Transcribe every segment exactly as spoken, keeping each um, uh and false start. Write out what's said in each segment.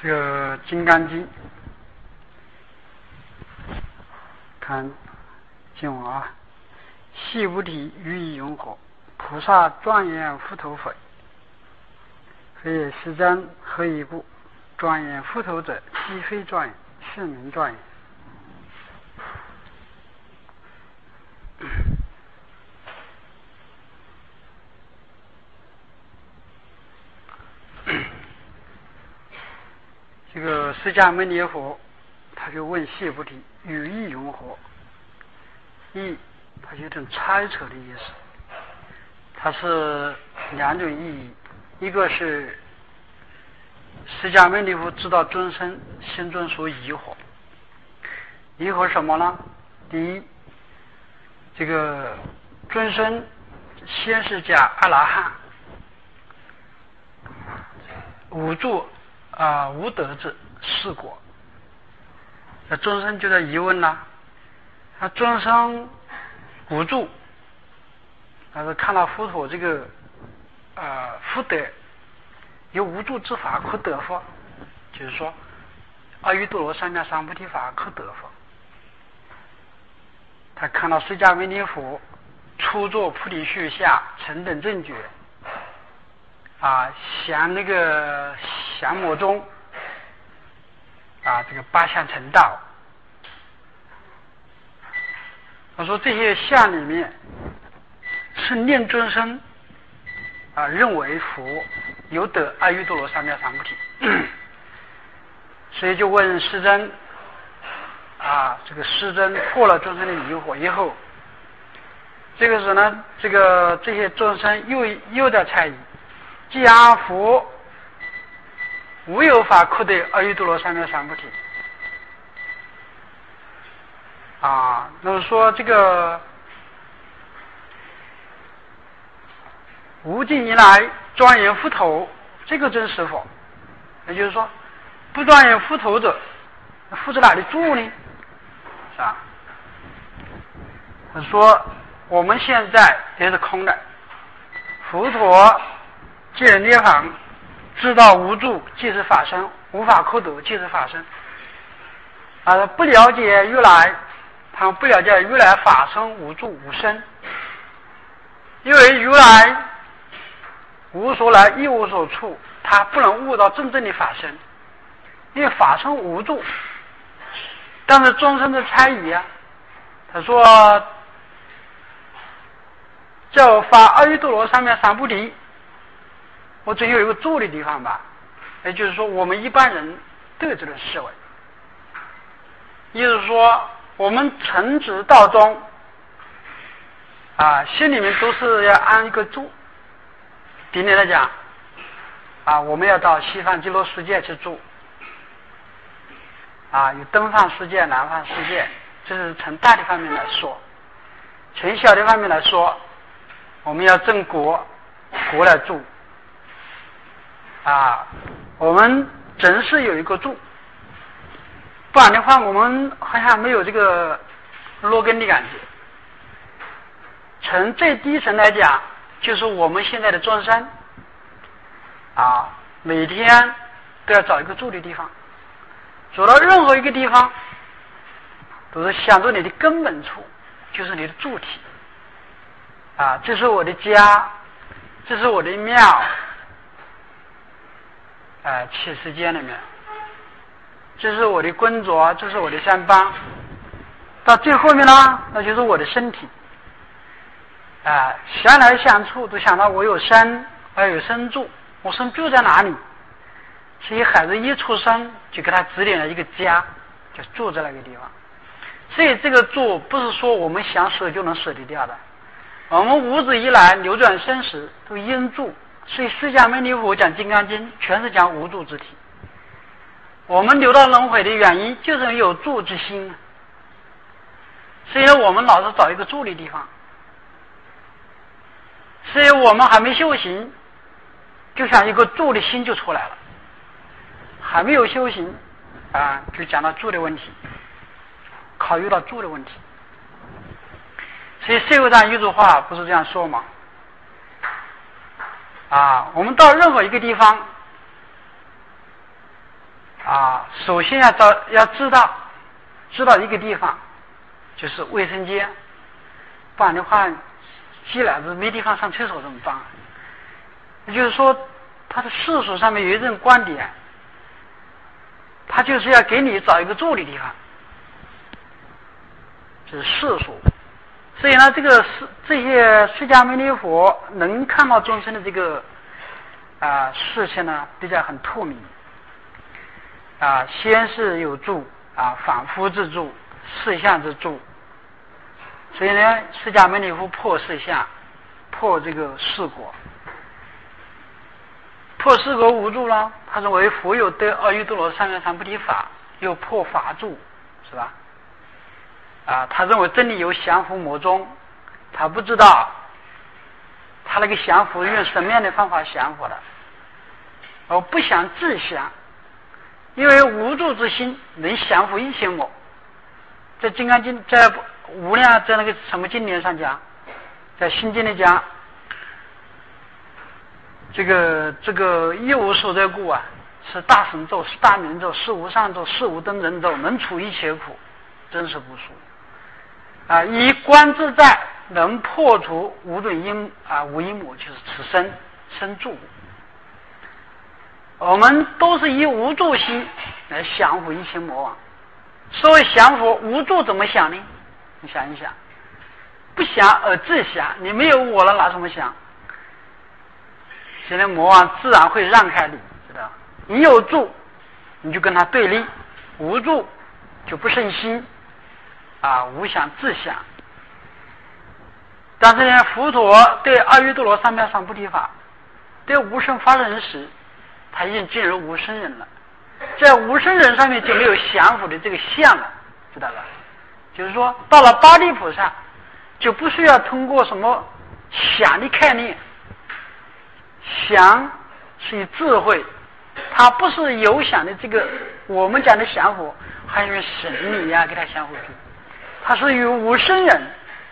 这个《金刚经》，看经文啊。细菩提于意云何？菩萨庄严复头佛。非也世尊，何以故？庄严复头者，即非庄严，是名庄严。这个释迦牟尼佛，他就问谢菩提：“于意云何？”意，它有种猜测的意思。它是两种意义，一个是释迦牟尼佛知道众生心中所疑惑，疑惑什么呢？第一，这个众生先是讲阿拉汉，无助啊、呃、无得之是果，那众生就在疑问了，那众生无助，但是看到佛陀这个呃福德有无助之法可得佛，就是说阿耨多罗三藐三菩提法可得佛。他看到释迦牟尼佛初作菩提树下成等正觉啊，降那个降魔中啊，这个八相成道。他说这些相里面是念众生啊认为佛有得阿耨多罗三藐三菩提，所以就问世尊啊，这个世尊破了众生的疑惑以后，这个时候呢，这个这些众生又又在猜疑，既然佛无有法可得阿耨多罗三藐三菩提啊，那么说这个无尽以来庄严复头，这个真是否？也就是说，不庄严复头者，复在哪里住呢？是吧？他说我们现在也是空的，佛陀既然涅槃，知道无住即是法身，无法可得即是法身。啊，不了解如来，他们不了解如来法身无住无生，因为如来无所来亦无所处，他不能悟到真正的法身，因为法身无住。但是众生的猜疑啊，他说叫发阿耨多罗三藐三菩提，我总有一个住的地方吧，也就是说我们一般人都有这种思维，也就是说我们成直道中啊，心里面都是要安一个住。比例来讲啊，我们要到西方极乐世界去住啊，有东方世界南方世界，这是从大的方面来说。从小的方面来说，我们要正国国来住啊，我们真是有一个住，不然的话我们好像没有这个落根的感觉。从最低层来讲，就是我们现在的众生啊，每天都要找一个住的地方，走到任何一个地方都是想着你的根本处，就是你的主体啊，这是我的家，这是我的庙，啊，七世间里面，这是我的工作，这是我的上班，到最后面呢，那就是我的身体啊，想来想处都想到我有身，我有身住，我身住在哪里？所以孩子一出生就给他指点了一个家，就住在那个地方。所以这个住不是说我们想舍就能舍得掉的，我们无始以来流转生死都因住，所以释迦牟尼佛讲《金刚经》全是讲无住之体。我们流到轮回的原因就是有住之心，所以我们老是找一个住的地方。所以我们还没修行，就像一个住的心就出来了，还没有修行啊，就讲到住的问题，考虑到住的问题。所以社会上有句话不是这样说吗？啊，我们到任何一个地方啊，首先要找要知道知道一个地方，就是卫生间，不然的话，洗奶子没地方上厕所怎么办？也就是说，他的世俗上面有一种观点，他就是要给你找一个住的地方，这是世俗。所以呢，这个是这些释迦牟尼佛能看到众生的这个啊事情呢，比较很透明啊，先是有住啊，反复之住，事相之住。所以呢，释迦牟尼佛破事相，破这个事果，破事果无住了。他认为佛有得阿耨多罗三藐三菩提法，又破法住，是吧？啊，他认为真理有降伏魔中，他不知道他那个降伏用什么样的方法降服的，而不想自降，因为无住之心能降服一切魔。在《金刚经》在无量在那个什么经典上讲，在心经里讲，这个这个一无所得故啊，是大神咒，是大明咒，是无上咒，是无灯人咒，能除一切苦，真实不殊啊！以观自在，能破除无准因啊无因母，就是此生生住。我们都是以无住心来降服一切魔王。所谓降服，无住怎么想呢？你想一想，不想而自降，你没有我了，拿什么想？现在魔王自然会让开你，知道？你有住，你就跟他对立；无住就不胜心啊，无想自想。但是呢，佛陀对阿耨多罗三藐三菩提法，对无生法忍时，他已经进入无生忍了。在无生忍上面就没有降伏的这个相了，知道吧？就是说，到了八地菩萨，就不需要通过什么想的概念，想是以智慧，它不是有想的这个我们讲的降伏，还有神理呀、啊、给它降伏住，它是与无生忍，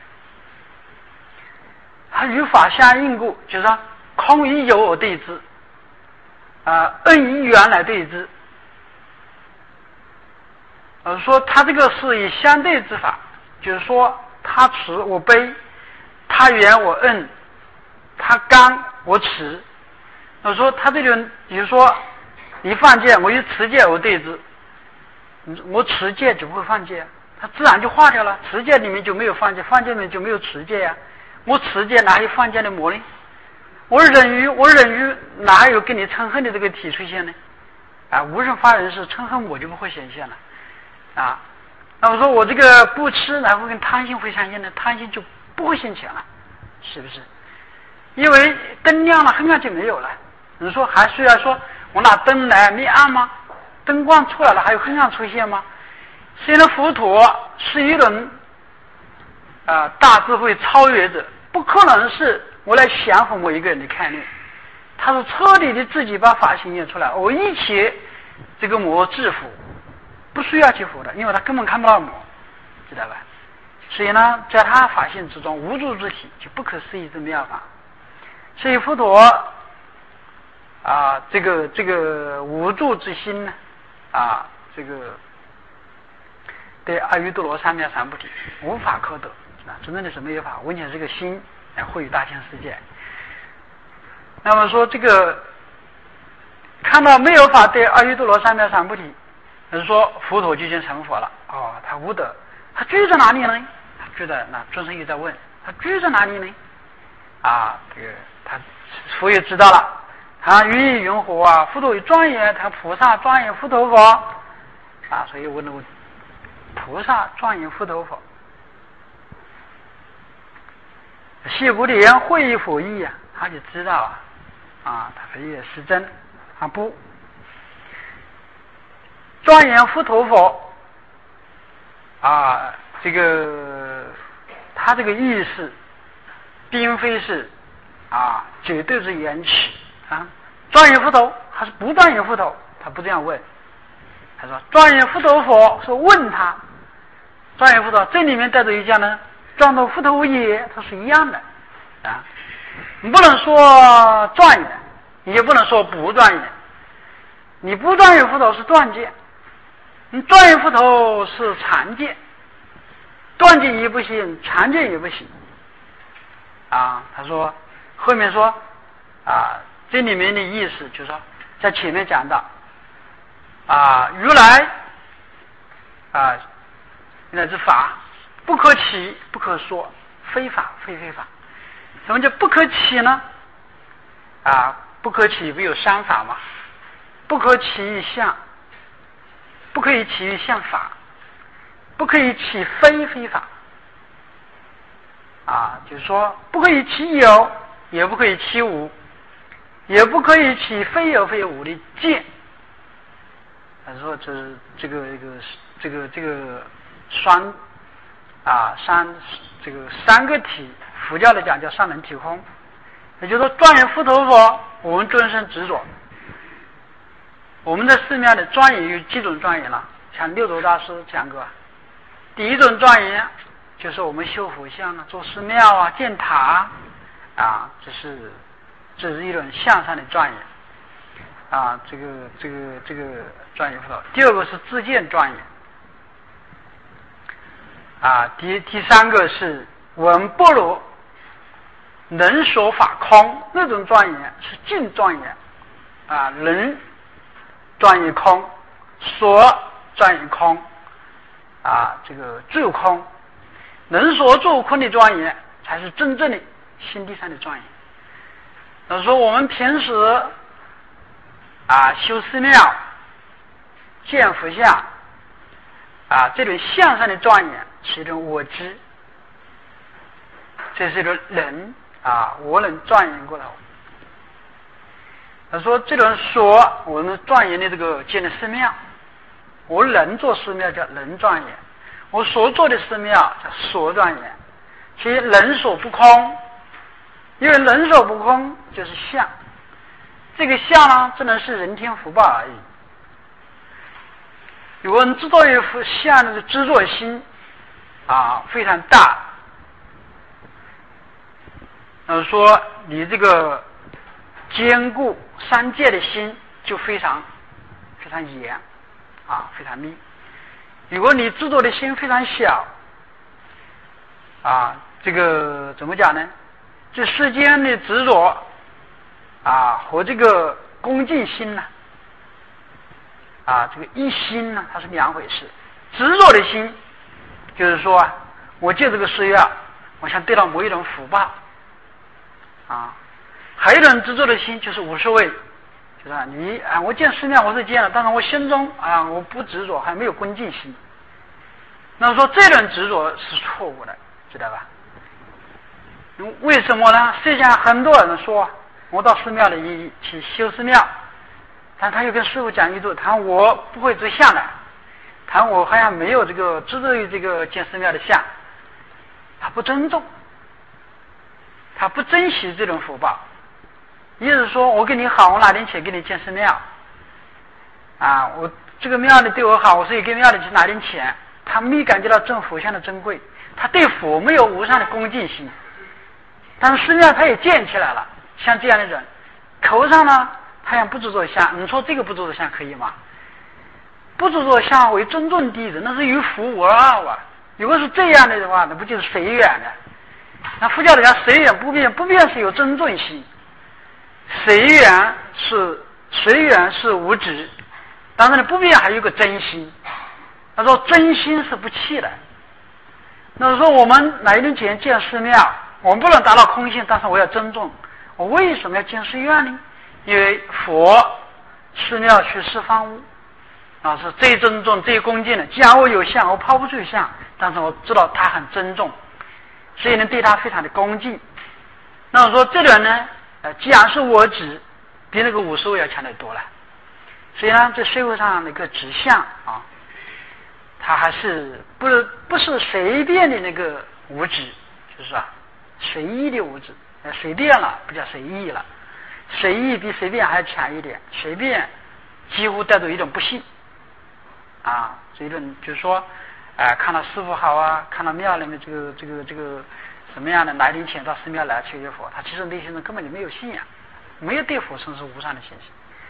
它与法相应故，就是说空与有而对之，啊、呃，恩与缘来对之。呃，说他这个是以相对之法，就是说他慈我悲，他缘我恩，他刚我持。我说他这个，比如说你犯戒，我以持戒我对之，我持戒就不会犯戒，他自然就化掉了。持戒里面就没有犯戒，犯戒里面就没有持戒呀、啊。我持戒哪有犯戒的魔力？我忍于我忍于哪有跟你嗔恨的这个体出现呢？啊，无生法忍是嗔恨我就不会显现了。啊，那我说我这个不吃，然后跟贪心会相应的，贪心就不会现前了，是不是？因为灯亮了，黑暗就没有了。你说还需要说我拿灯来灭暗吗？灯光出来了，还有黑暗出现吗？所以呢，佛陀是一轮啊、呃、大智慧超越者，不可能是我来降服某一个人的概念，他是彻底的自己把法显现出来，我一切这个魔制服。不需要去服的，因为他根本看不到魔，知道吧？所以呢，在他法性之中，无住之体就不可思议之妙法。所以佛陀啊，这个这个无住之心呢，啊，这个对阿耨多罗三藐三菩提无法可得啊，真正的是没有法，完全是个心来会于大千世界。那么说这个看到没有法对阿耨多罗三藐三菩提。就是说佛陀就已经成佛了哦，他无德，他居在哪里呢？他居在那，众生又在问他居在哪里呢？啊，这个他佛也知道了，他于意云何啊？佛陀有庄严，他菩萨庄严佛陀佛啊，所以问了问菩萨庄严佛陀佛，谢古莲会意佛意啊，他就知道啊，啊，他非也是真啊不。庄严佛陀佛啊，这个他这个意思并非是啊绝对是缘起啊。庄严佛陀还是不庄严佛陀？他不这样问，他说庄严佛陀佛是问他庄严佛陀，这里面带着一讲呢，庄严佛陀也，它是一样的啊。你不能说庄严，也不能说不庄严。 你不转眼斧头是断剑，你转眼斧头是长剑，断剑也不行，长剑也不行。啊，他说后面说啊，这里面的意思就是说，在前面讲到啊，如来啊，乃至法不可起，不可说，非法非非法。什么叫不可起呢？啊，不可起不有三法吗？不可起于相，不可以起于相法，不可以起非非法。啊，就是说不可以起有，也不可以起无，也不可以起非有非有无的见。他说这是这个这个这个这个双啊三这个三个体，佛教来讲叫三轮体空。也就是说庄严佛陀佛，我们终身执着。我们的寺庙的庄严有几种庄严了？像六祖大师讲过，第一种庄严就是我们修佛像啊、做寺庙啊、建塔啊，这是这是一种向上的庄严啊，这个这个这个庄严佛陀。第二个是自见庄严啊，第第三个是闻般若能说法空，那种庄严是净庄严啊，能庄严空，说庄严空啊，这个住空，能说住空的庄严才是真正的心地上的庄严。那说我们平时啊修寺庙、建佛像啊，这种向上的庄严是一种我知，这是一种人啊，我能庄严过头。他说这种说我们庄严的这个建的寺庙，我能做寺庙叫能庄严，我所做的寺庙叫所庄严。其实能所不空，因为能所不空就是相，这个相呢只能是人天福报而已。如果你制作一幅相的制作心啊非常大，那说你这个坚固三界的心就非常非常严啊，非常密。如果你制作的心非常小啊，这个怎么讲呢？这世间的执着啊和这个恭敬心呢啊，这个一心呢，它是两回事。执着的心就是说啊，我借这个寺庙，我想得到某一种福报啊。还有一种执着的心就是无所谓，就是你啊，我建寺庙我是建了，但是我心中啊我不执着，还没有恭敬心。那说这种执着是错误的，知道吧？为什么呢？实际上很多人说我到寺庙里去修寺庙，但他又跟师父讲一句，他说我不会执相的，他说我好像没有这个执着于这个建寺庙的相，他不尊重，他不珍惜这种福报。意思说我跟你好，我拿点钱给你建寺庙啊，我这个庙里对我好，我所以给庙里去拿点钱，他没感觉到正佛像的珍贵，他对佛没有无上的恭敬心。但是寺庙他也建起来了，像这样的人头上呢他想不制作像，你说这个不制作像可以吗？不制作像为尊重弟子，那是于福无二啊。如果是这样的话，那不就是随缘的？那佛教里讲随缘不变，不变是有尊重心，随缘是随缘是无止，但是呢不变还有个真心。他说真心是不弃的。那说我们拿一点钱建寺庙，我们不能达到空性，但是我要尊重。我为什么要建寺院呢？因为佛寺庙去四方屋啊，是最尊重最恭敬的。既然我有相，我抛不出相，但是我知道他很尊重，所以呢对他非常的恭敬。那我说这个人呢呃，既然是我指，比那个无所谓要强得多了。所以呢这社会上那个指向啊，他还是不不是随便的那个无指，就是啊随意的无指，随便了不叫随意了，随意比随便还强一点，随便几乎带着一种不幸啊，这一种就是说啊、呃，看到师傅好啊，看到庙里面这个这个这个什么样的拿一点钱到寺庙来求学佛，他其实内心中根本就没有信仰，没有对佛生是无上的信心。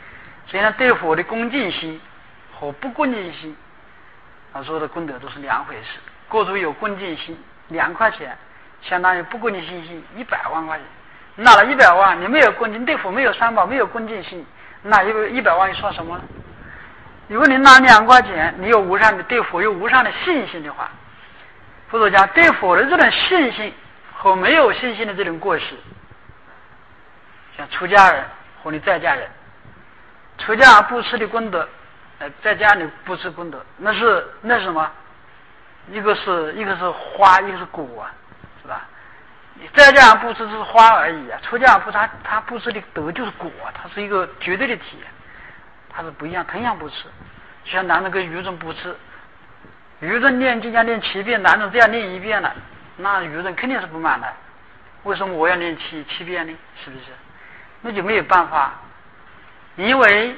所以呢，对佛的恭敬心和不恭敬心，他说的功德都是两回事。过去有恭敬心两块钱，相当于不恭敬心心一百万块钱。拿了一百万，你没有恭敬，对佛没有三宝，没有恭敬心，那一一百万又算什么呢？如果你拿两块钱，你有无上的对佛有无上的信心的话，佛陀讲对佛的这种信心和没有信心的这种过失，像出家人和你在家人，出家布施的功德，呃，在家里布施功德，那是那是什么？一个是一个是花，一个是果啊，是吧？你在家布施是花而已啊，出家布施他他布施的德就是果，它是一个绝对的体，它是不一样，同样布施。就像男人跟愚人布施，愚人念经要念七遍，男人这样念一遍了，那愚人肯定是不满的。为什么我要念七七遍呢？是不是？那就没有办法，因为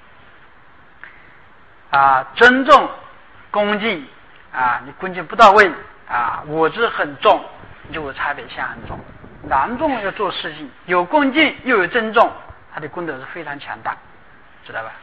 啊，尊重恭敬啊，你恭敬不到位啊，我执很重，就会差别相很重。男众要做事情，有恭敬又有尊重，他的功德是非常强大，知道吧？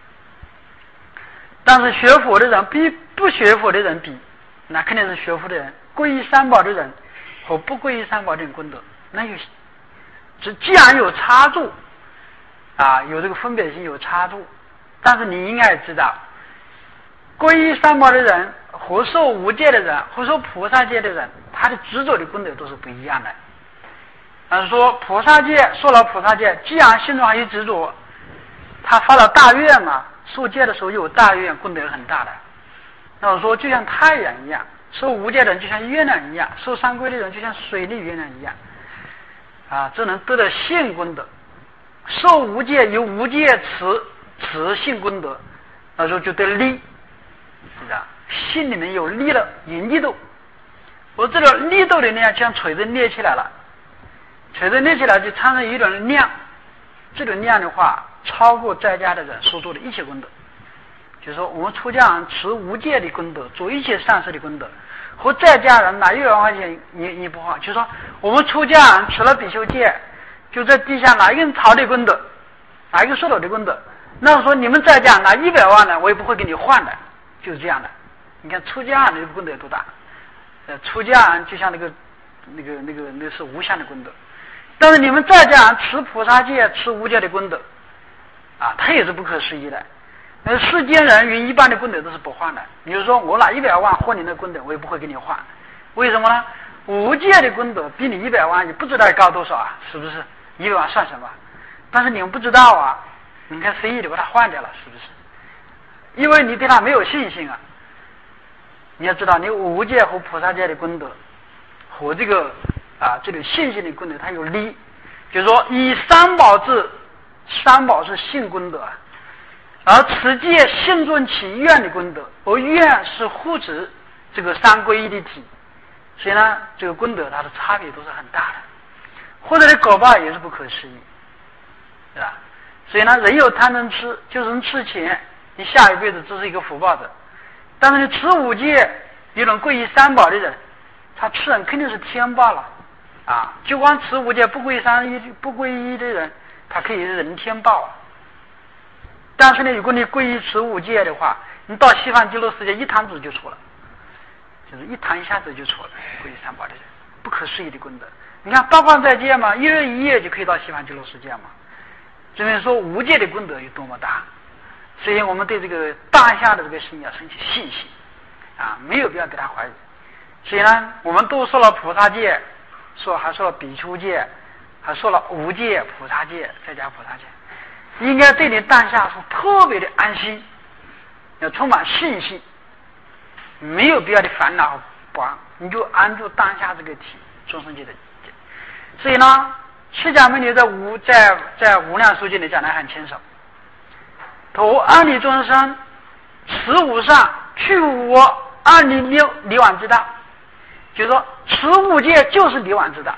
但是学佛的人比不学佛的人比，那肯定是学佛的人，皈依三宝的人和不皈依三宝的人功德，那有这既然有差距啊，有这个分别心有差距，但是你应该知道，皈依三宝的人和受无戒的人和受菩萨戒的人，他的执着的功德都是不一样的。但是说菩萨戒受了菩萨戒，既然心中还有执着，他发了大愿嘛，受戒的时候有大愿，功德很大的。那我说就像太阳一样，受无戒的人就像月亮一样，受三皈的人就像水里月亮一样啊，这能得到性功德。受无戒有无戒持持性功德，那时候就得力，是吧？心里面有力了，有力度。我这个力度的力量像锤子捏起来了，锤子捏起来就产生一种量，这种量的话超过在家的人所做的一切功德。就是说我们出家人持无戒的功德，做一切善事的功德，和在家人拿一百块钱你你不好。就是说我们出家人持了比丘戒，就在地下拿一根草的功德，拿一个石头的功德，那说你们在家拿一百万呢，我也不会给你换的，就是这样的。你看出家人的功德有多大？呃，出家人就像那个那个那个那是无相的功德，但是你们在家人持菩萨戒、持无戒的功德啊，它也是不可思议的。那世间人与一般的功德都是不换的。比如说我拿一百万换你的功德，我也不会给你换。为什么呢？无戒的功德比你一百万也不知道高多少啊，是不是？一百万算什么？但是你们不知道啊，你看随意的把它换掉了，是不是？因为你对他没有信心啊。你要知道，你无戒和菩萨戒的功德和这个啊这种信心的功德，它有力。就是说，以三宝治，三宝是性功德，而持戒信尊起愿的功德，而愿是护持这个三皈依的体。所以呢，这个功德它的差别都是很大的，或者的果报也是不可思议，是吧？所以呢，人有贪嗔痴，就是人吃钱，你下一辈子只是一个福报者。但是你持五戒，有人皈依三宝的人，他吃人肯定是天报了啊！就光持五戒不皈依三一不皈依的人，他可以人天报啊。但是呢，如果你皈依持五戒的话，你到西方极乐世界一弹指就出了，就是一弹一下子就出了。皈依三宝的人，不可思议的功德。你看八关斋戒嘛，一日一夜就可以到西方极乐世界嘛。这边说无戒的功德有多么大。所以我们对这个当下的这个心要升起信心啊，没有必要给他怀疑。所以呢，我们都说了菩萨戒，说还说了比丘戒，还说了无戒、菩萨戒，再加菩萨戒，应该对你当下是特别的安心，要充满信心，没有必要的烦恼不安，你就安住当下这个体众生界的。所以呢，释迦牟尼在无在在无量寿经里讲得很清楚。投安理众生，持无上，去无我，安理离离妄之道。就是说，持无戒就是离妄之道。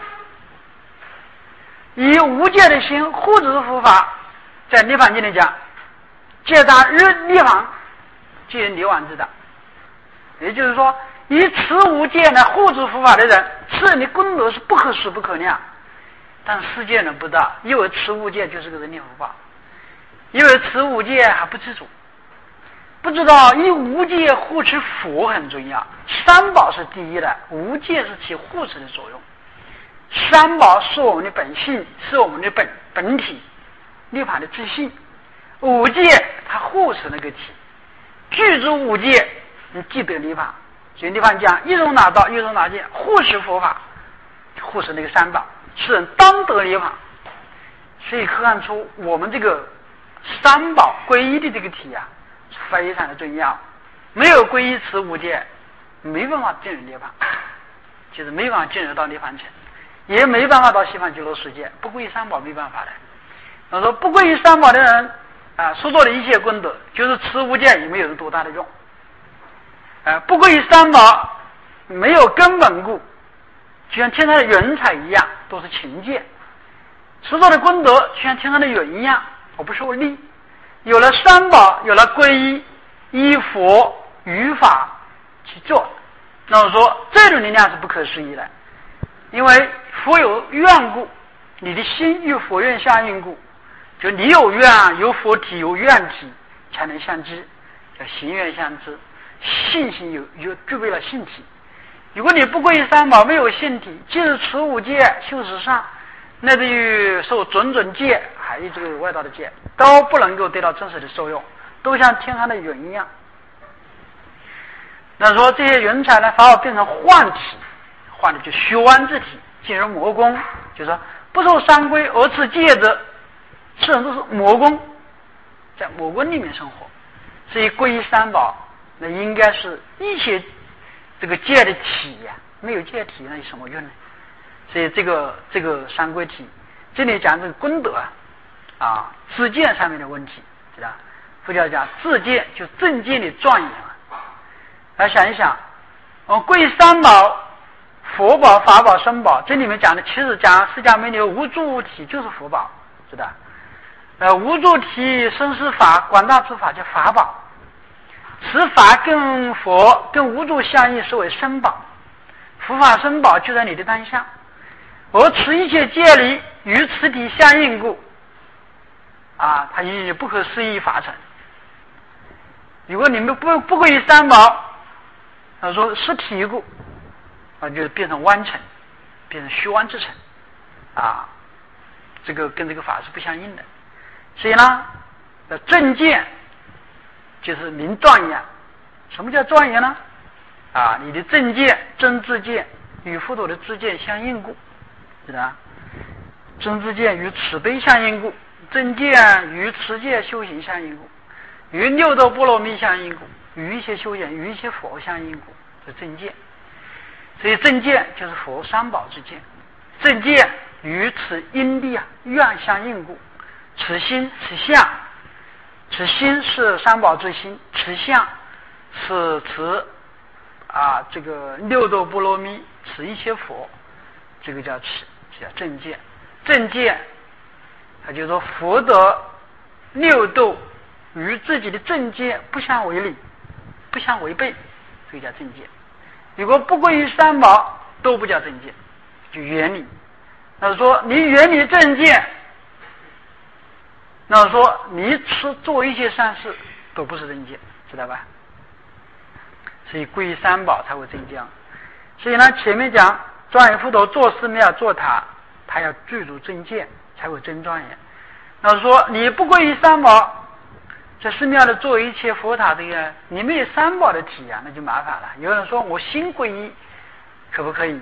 以无戒的心护持佛法，在涅槃经里讲，戒达日涅槃，即离妄之道。也就是说，以持无戒来护持佛法的人，持人的功德是不可思不可量。但是世界人不知道，因为持无戒就是个人力福报。 因为持五戒还不知足，不知道以五戒护持佛很重要，三宝是第一的，五戒是起护持的作用。三宝是我们的本性，是我们的本本体，涅槃的自信。五戒它护持那个体，具足五戒，你即得涅槃。所以涅槃讲一种拿道，一种拿戒，护持佛法，护持那个三宝，使人当得涅槃。所以看出我们这个三宝皈依的这个体啊，非常的重要。没有皈依持五戒，没办法进入涅槃，就是没办法进入到涅槃城，也没办法到西方极乐世界。不皈依三宝没办法的。他说不皈依三宝的人啊，所做的一切功德，就是持五戒也没有多大的用。啊，不皈依三宝没有根本故，就像天上的云彩一样，都是情戒。所做的功德就像天上的云一样，我不受力。有了三宝，有了皈依，依佛于法去做，那我说这种力量是不可思议的。因为佛有愿故，你的心与佛愿相应故，就你有愿，有佛体，有愿体，才能相知，叫行愿相知。信心有有具备了性体。如果你不皈依三宝，没有性体，即使持五戒修十善，乃至于受种种戒，还有这个外道的戒，都不能够得到真实的受用，都像天上的云一样。那说这些云彩呢，反而变成幻体，幻的就虚妄之体，进入魔宫，就是说不受三规而持戒者，这人都是魔宫，在魔宫里面生活。所以皈依三宝，那应该是一些这个戒的体呀、啊，没有戒体那有什么用呢？所以这个这个三规体，这里讲这个功德啊，啊自见上面的问题，知道？佛教讲自见就正见的庄严啊。来想一想，哦，皈依三宝，佛宝、法宝、僧宝，这里面讲的其实讲释迦牟尼无住体就是佛宝，知道？呃，无住体生死法，广大之法叫法宝。此法跟佛跟无住相应，是为僧宝。佛法僧宝就在你的当下，而此一切戒律与此体相应故，啊，它已不可思议法成。如果你们不不皈依三宝，他说是体故，啊，就变成弯成，变成虚妄之成，啊，这个跟这个法是不相应的。所以呢，正见就是明庄严。什么叫庄严呢？啊，你的正见、真知见与佛陀的知见相应故，知道吧？真知见与慈悲相应故，正见与持戒修行相应故，与六道波罗蜜相应故，与一切修行、与一切佛相应故，是正见。所以正见就是佛三宝之见，正见与此因地啊愿相应故，此心此相，此心是三宝之心，此相是此啊这个六道波罗蜜，此一切佛，这个叫此，叫正见。正见，他就说佛的六道与自己的正见不相违理，不相违背，所以叫正见。如果不归于三宝，都不叫正见，就远离。那说你远离正见，那说你做一些善事都不是正见，知道吧？所以归于三宝才会正见。所以呢，前面讲庄严佛陀做寺庙做塔，他要具足正见才会真庄严。那说你不归于三宝，这寺庙的做一切佛塔这个，你没有三宝的体啊，那就麻烦了。有人说我心皈依，可不可以？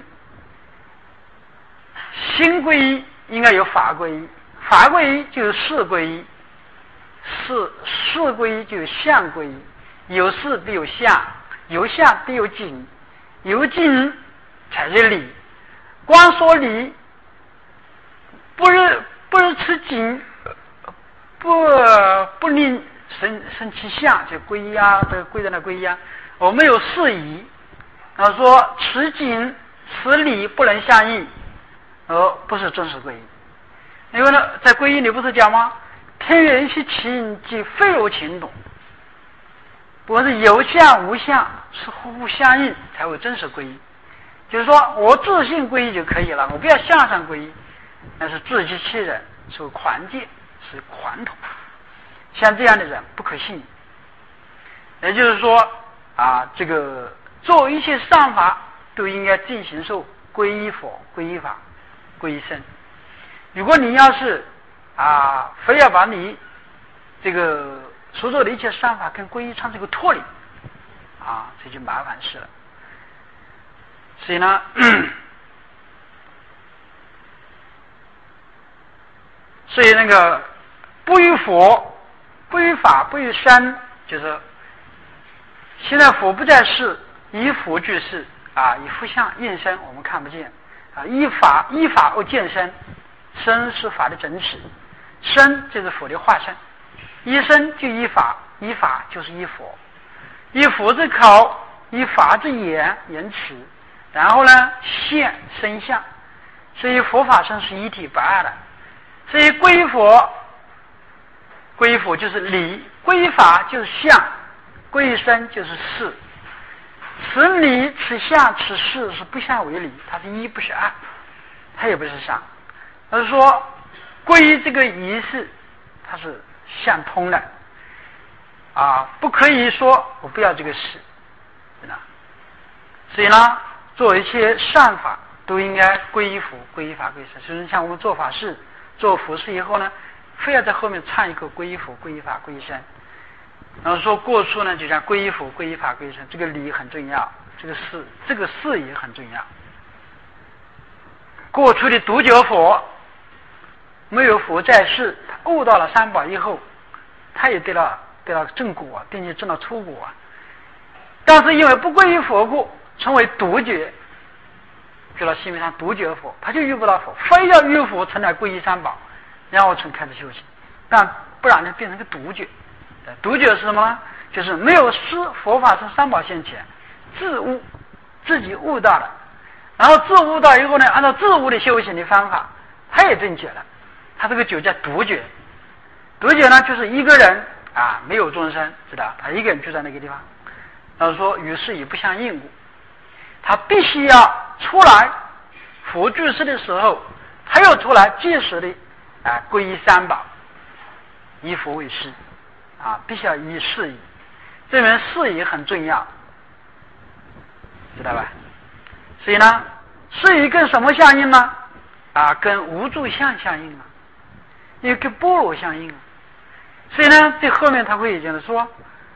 心皈依应该有法皈依，法皈依就是事皈依，事事皈依就是相皈依，有事必有相，有相必有景，有景才是理。光说理，不是不是持景，不不令生生其相，就皈依啊，这个皈在那皈依啊。我们有事宜，然后说持景持理不能相应，而不是真实皈依。因为呢，在皈依里不是讲吗？天人其情，即非有情懂。不管是有相无相，是互互相应，才会真实皈依。就是说我自信皈依就可以了，我不要向上皈依，那是自欺欺人，是狂戒，是狂徒。 像这样的人不可信。也就是说啊，这个做一切善法都应该进行受皈依佛、皈依法、皈依僧。如果你要是啊，非要把你这个所做的一切善法跟皈依唱这个脱离啊，这就麻烦事了。所以呢，所以那个不于佛、不于法、不于僧，就是现在佛不在世，以佛具世啊，以佛相应身，我们看不见啊。依法依法而见身，身是法的整体，身就是佛的化身。依身就依法，依法就是依佛，依佛之口，依法之言言辞，然后呢现身相。所以佛法身是一体不二的。所以皈依佛，皈依佛就是理，皈依法就是相，皈依身就是事。此理此相此事是不相为理，它是一不是二，它也不是三。而是说皈依这个仪式它是相通的啊，不可以说我不要这个事，对吧？所以呢，做一切善法都应该皈依佛、皈依法、皈依僧。所以像我们做法事、做佛事以后呢，非要在后面唱一个皈依佛、皈依法、皈依僧。然后说过处呢，就像皈依佛、皈依法、皈依僧，这个理很重要，这个事这个事也很重要。过处的独觉佛，没有佛在世，他悟到了三宝以后，他也得了得了正果，并且证了出果。但是因为不皈依佛故，成为独觉，就到西面上独觉佛，他就遇不到佛，非要遇佛才来皈依三宝，然后才开始修行。但不然呢，变成个独觉。独觉是什么呢？就是没有施佛法是三宝现前，自悟，自己悟到了，然后自悟到以后呢，按照自悟的修行的方法，他也正觉了。他这个觉叫独觉。独觉呢，就是一个人啊，没有众生，知道？他一个人住在那个地方，然后说与世也不相应故，他必须要出来佛具世的时候，他又出来即时的啊皈依三宝，以佛为师。啊，必须要以事宜，这门事宜很重要，知道吧？所以呢，事宜跟什么相应呢？啊，跟无住相相应啊，也跟般若相应啊。所以呢，这后面他会讲的说，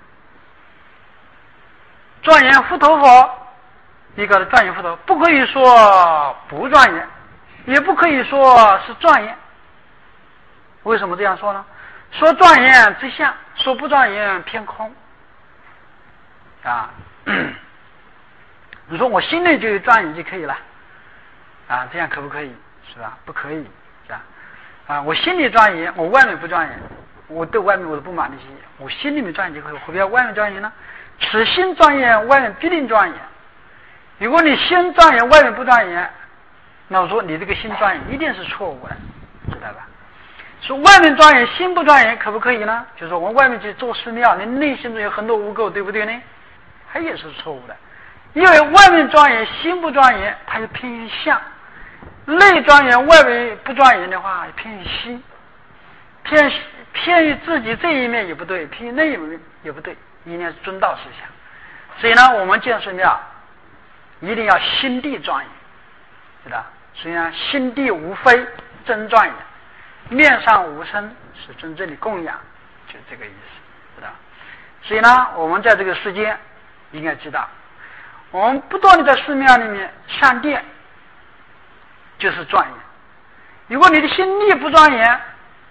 庄严佛陀佛，一个庄严佛陀，不可以说不庄严，也不可以说是庄严。为什么这样说呢？说庄严之相，说不庄严偏空啊。你说我心里就有庄严就可以了啊，这样可不可以？是吧？不可以，是吧？啊，我心里庄严，我外面不庄严，我对外面我都不满那些，我心里面庄严就可以，何必要外面庄严呢？此心庄严，外面必定庄严。如果你心庄严，外面不庄严，那我说你这个心庄严一定是错误的，知道吧？说外面庄严心不庄严可不可以呢？就是说我们外面去做寺庙，你内心中有很多污垢，对不对呢？它也是错误的，因为外面庄严心不庄严，它就偏于相；内庄严外面不庄严的话，偏于心，偏偏于自己这一面也不对，偏于那一面也不对，一定是中道思想。所以呢，我们建寺庙一定要心地庄严，知道？所以呢，心地无非真庄严。面上无声是真正的供养，就这个意思，知道？所以呢，我们在这个世间应该知道，我们不断的在寺庙里面上殿，就是庄严。如果你的心地不庄严，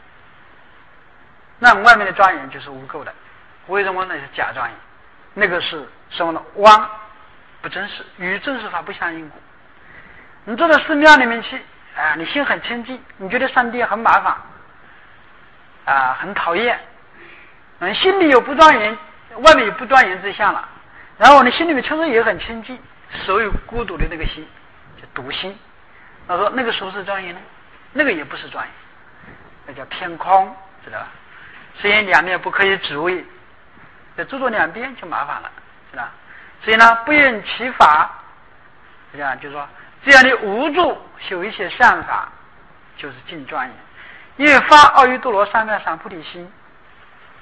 那外面的庄严就是无垢的。为什么呢？是假庄严，那个是什么呢？妄，不真实，与真实法不相应故。你坐到寺庙里面去。啊，你心很清净，你觉得上帝很麻烦，啊，很讨厌，嗯，心里有不庄严，外面有不庄严之相了，然后你心里面确实也很清净，所有孤独的那个心，就独心。他说那个时候是庄严呢，那个也不是庄严，那叫偏空，知道吧？所以两面不可以指为，要住住两边就麻烦了，知道？所以呢，不厌其法，这样就是说。这样的无助修一切善法，就是尽庄严。因为发阿耨多罗三藐三菩提心，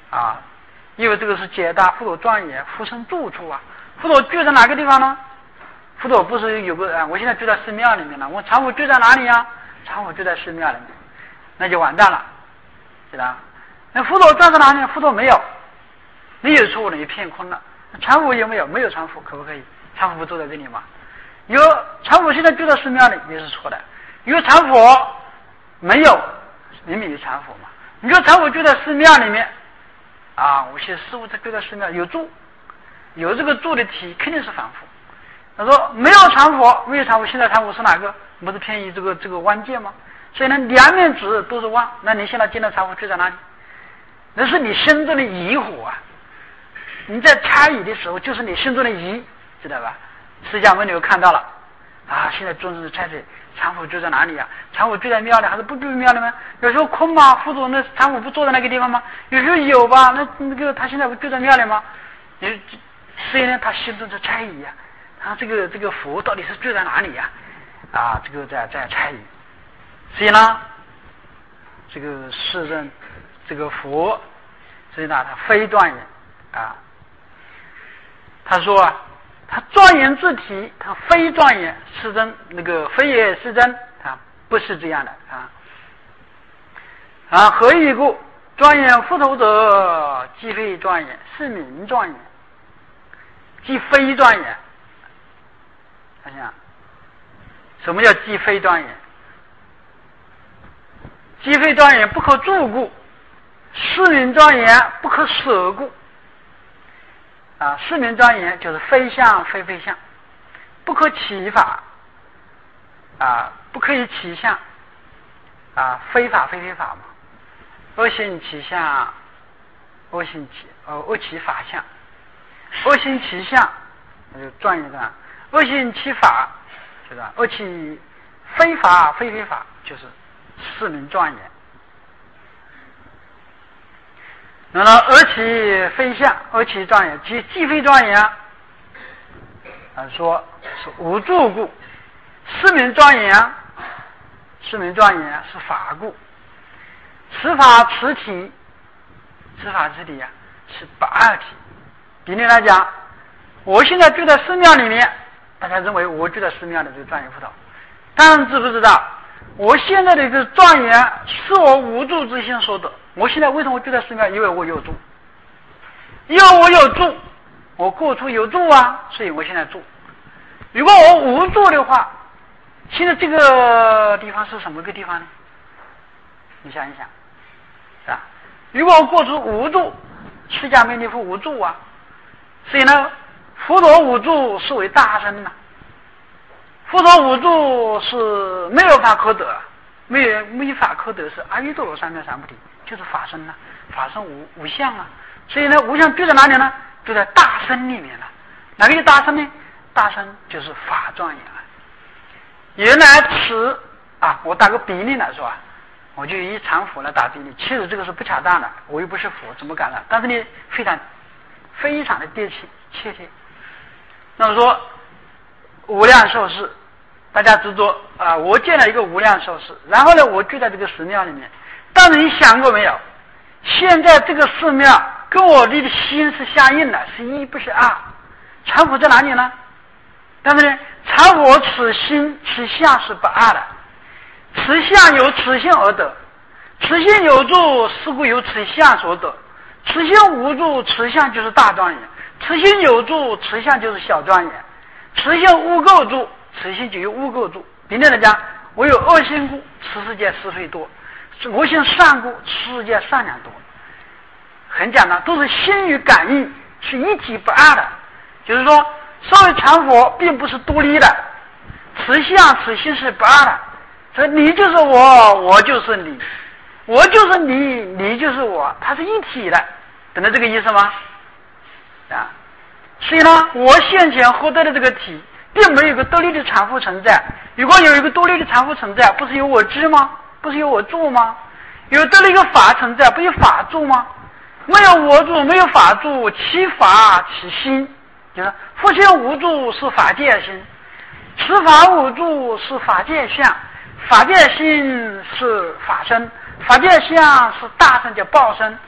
啊，因为这个是皆大佛陀庄严，佛身住处啊。佛陀住在哪个地方呢？佛陀不是有个啊？我现在住在寺庙里面了。我常佛住在哪里呀？常佛住在寺庙里面，那就完蛋了，知道？那佛陀站在哪里？佛陀没有，没有处了，一片空了。常佛有没有？没有常佛，可不可以？常佛不住在这里吗？有常佛现在住在寺庙里也是错的。有常佛没有，明明有常佛嘛。你说常佛住在寺庙里面啊，我现在师父在住在寺庙有住，有这个住的体肯定是凡夫。他说没有常佛，没有常佛，现在常佛是哪个？不是偏于这个这个万界吗？所以呢，两面指都是妄。那你现在见到常佛住在哪里？那是你心中的疑惑啊！你在猜疑的时候，就是你心中的疑，知道吧？释迦牟尼看到了啊，现在众生猜测常佛住在哪里啊？常佛住在庙里还是不住庙里吗？有时候空吗？佛祖那常佛不坐在那个地方吗？有时候有吧？那那个他现在不住在庙里吗？也所以呢，他心中在猜疑啊。啊，这个这个佛到底是住在哪里呀？啊，这个在在猜疑。所以呢，这个世尊，这个佛，所以呢，他非庄严啊。他说啊，他庄严自体，他非庄严。世尊那个非也世尊，他不是这样的啊。啊，何以故？庄严佛头者，即非庄严，是名庄严，即非庄严。看一下，什么叫即非庄严？即非庄严不可住故，是名庄严不可舍故。啊，是名庄严就是非相非非相，不可起法，啊，不可以起相，啊，非法非非法嘛。恶行起相，恶行起呃恶起法相，恶行起相，那就庄严的。恶行其法，就是恶其非法非非法，就是是名庄严。那么恶其非相，恶其庄严，即即非庄严啊。说是无住故，是名庄严啊。是名庄严是法故，此法此体，此法此体啊，是不二体。比例来讲，我现在住在寺庙里面。大家认为我住在寺庙的这个庄严佛头，但知不知道我现在的这个庄严是我无住之心所得？我现在为什么住在寺庙？因为我有住，因为我有住，我过处有住啊，所以我现在住。如果我无住的话，现在这个地方是什么个地方呢？你想一想，是吧？如果我过处无住，释迦牟尼佛无住啊，所以呢，佛陀无住是为大身呐、啊，佛陀无住是没有法可得，没有没法可得是阿耨多罗三藐三菩提，就是法身呐、啊，法身无无相啊，所以呢，无相住在哪里呢？住在大身里面了。哪个是大身呢？大身就是法庄严啊。原来此啊，我打个比例来说啊，我就以常佛来打比例，其实这个是不恰当的，我又不是佛，怎么敢呢？但是呢，非常非常的贴切切切。那么说无量寿事，大家执着啊，我建了一个无量寿事，然后呢，我住在这个寺庙里面。但是你想过没有？现在这个寺庙跟我的心是相应的，是一不是二。常佛在哪里呢？但是呢，常佛此心此相是不二的，此相由此性而得，此性有住，是故由此相所得；此性无住，此相就是大庄严；此性有住，此相就是小庄严；此性无垢住，此性就有污垢住。今天来讲，我有恶心故，此世界是非多；我行善故，此世界善良多。很简单，都是心与感应是一体不二的。就是说，所谓常佛并不是独立的，此相此心是不二的。所以你就是我，我就是你，我就是你，你就是我，它是一体的，懂得这个意思吗？啊，所以呢，我现前获得的这个体，并没有一个独立的常佛存在。如果有一个独立的常佛存在，不是有我知吗？不是有我住吗？有独立一个法存在，不有法住吗？没有我住，没有法住，其法其心。就是佛性无住是法界心，此法无住是法界相，法界心是法身，法界相是大身叫报身，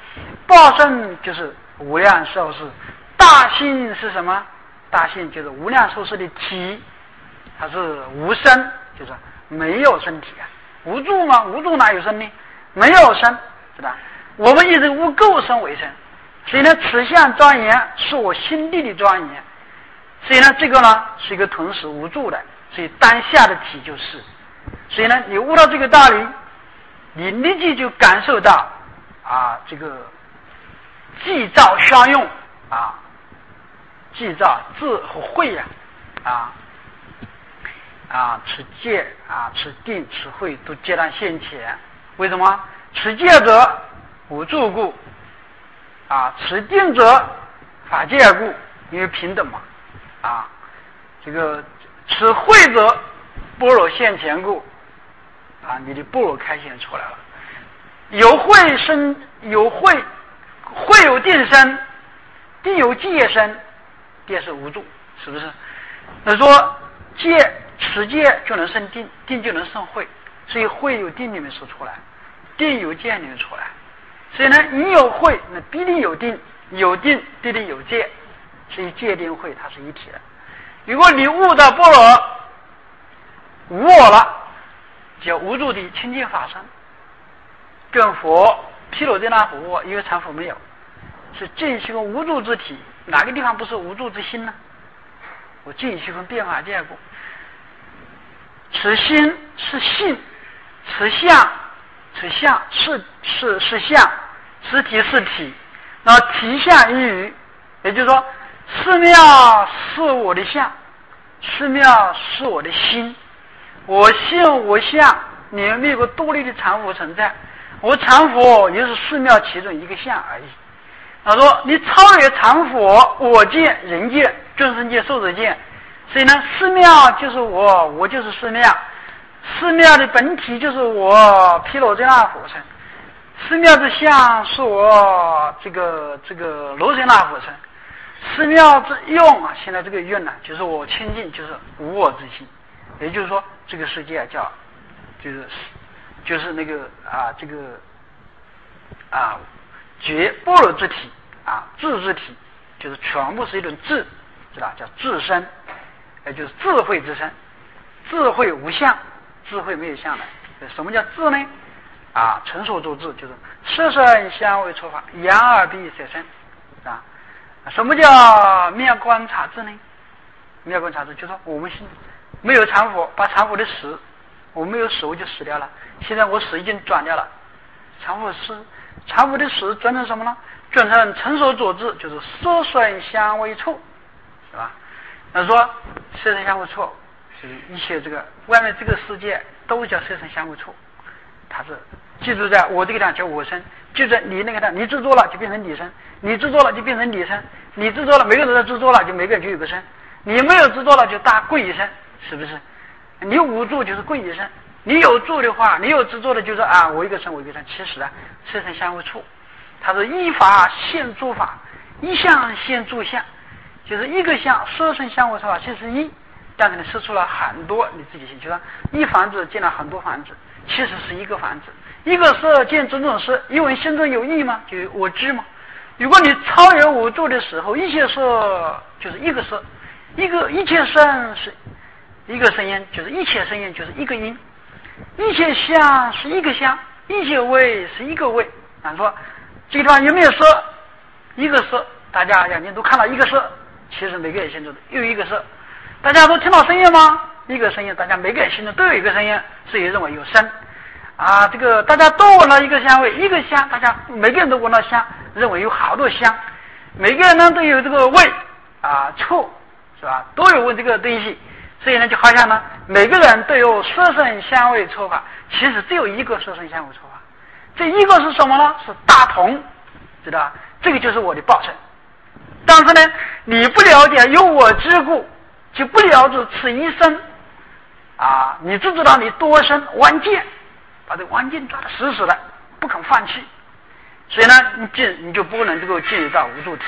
报身就是无量寿世，大性是什么？大性就是无量寿世的体，它是无身，就是没有身体啊。无助吗？无助哪有身呢？没有身，是吧？我们以这个无垢身为身，所以呢，此相庄严是我心地的庄严。所以呢，这个呢是一个同时无助的，所以当下的体就是。所以呢，你悟到这个道理，你立即就感受到啊，这个寂照相用啊，寂照智和慧呀，啊啊，持戒啊，持定，持慧都皆当现前。为什么？持戒者无助故，啊，持定者法界故，因为平等嘛，啊，这个持慧者般若现前故，啊，你的般若开显出来了。有慧生，有慧，慧有定生，定有戒生，戒是无助，是不是？那说戒持戒就能生定，定就能生慧，所以慧有定里面说出来，定有戒里面出来。所以呢，你有慧，那必定有定，有定必定有戒，所以戒定慧它是一体的。如果你悟到般若无我了，叫无助的清净法身，跟佛毗卢遮那佛无我，因为禅佛没有，是尽虚空无助之体，哪个地方不是无助之心呢？我尽虚空变化见过。此心是性，此相此相是是是相，此体是体，然后体相一语，也就是说，寺庙是我的相，寺庙是我的心，我性我相，你们没有个独立的常佛存在，我常佛也是寺庙其中一个相而已。他说你超越常佛，我见人见众生界寿者见，所以呢，寺庙就是我，我就是寺庙，寺庙的本体就是我毗卢遮那佛身，寺庙之相是我这个这个罗遮那佛身，寺庙之用啊，现在这个用呢，就是我清净，就是无我之心，也就是说，这个世界叫就是就是那个啊这个啊觉般若之体啊智之体，就是全部是一种智，知道叫智身，也就是智慧之身，智慧无相，智慧没有相的。什么叫智呢？啊，成所作智就是色身香味触法，眼耳鼻舌身啊。什么叫面观察智呢？面观察智就是说我们心没有常佛，把常佛的死，我没有死我就死掉了，现在我死已经转掉了，常佛死，常佛的死转成什么呢？转成成所作智，就是色身香味触，是吧？那说色身香味触是一切这个外面这个世界都叫色身香味触，它是记住在我这个地方叫我身，就在你那个地方，你制作了就变成你身，你制作了就变成你身，你制作了每个人都制作了，就每个人就有个身，你没有制作了就大贵一身，是不是？你无助就是贵一身，你有助的话，你有制作的就是啊我一个身我一个身，其实啊色身香味触，它是依法现诸法，一相现诸相，就是一个相色身香味触法其实一，但是你说出了很多你自己信，就说一房子建了很多房子，其实是一个房子，一个色见种种色，因为心中有意嘛，就有我知嘛。如果你超越无助的时候，一切色就是一个色，一个一切声是一个声音，就是一切声音就是一个音，一切香是一个香，一切味是一个味。啊，说这个地方有没有色？一个色，大家眼睛都看到一个色，其实每个人心中有一个色。大家都听到声音吗？一个声音，大家每个人心中都有一个声音，所以认为有声。啊，这个大家都闻到一个香味，一个香，大家每个人都闻到香，认为有好多香，每个人呢都有这个味啊臭，是吧？都有闻这个东西，所以呢就好像呢每个人都有色身香味触法，其实只有一个色身香味触法，这一个是什么呢？是大同，知道吧？这个就是我的报身。但是呢，你不了解有我之故，就不了解此一生啊，你只知道你多生顽剑，把这个顽剑抓得死死的，不肯放弃，所以呢，你进你就不能够进入到无助体。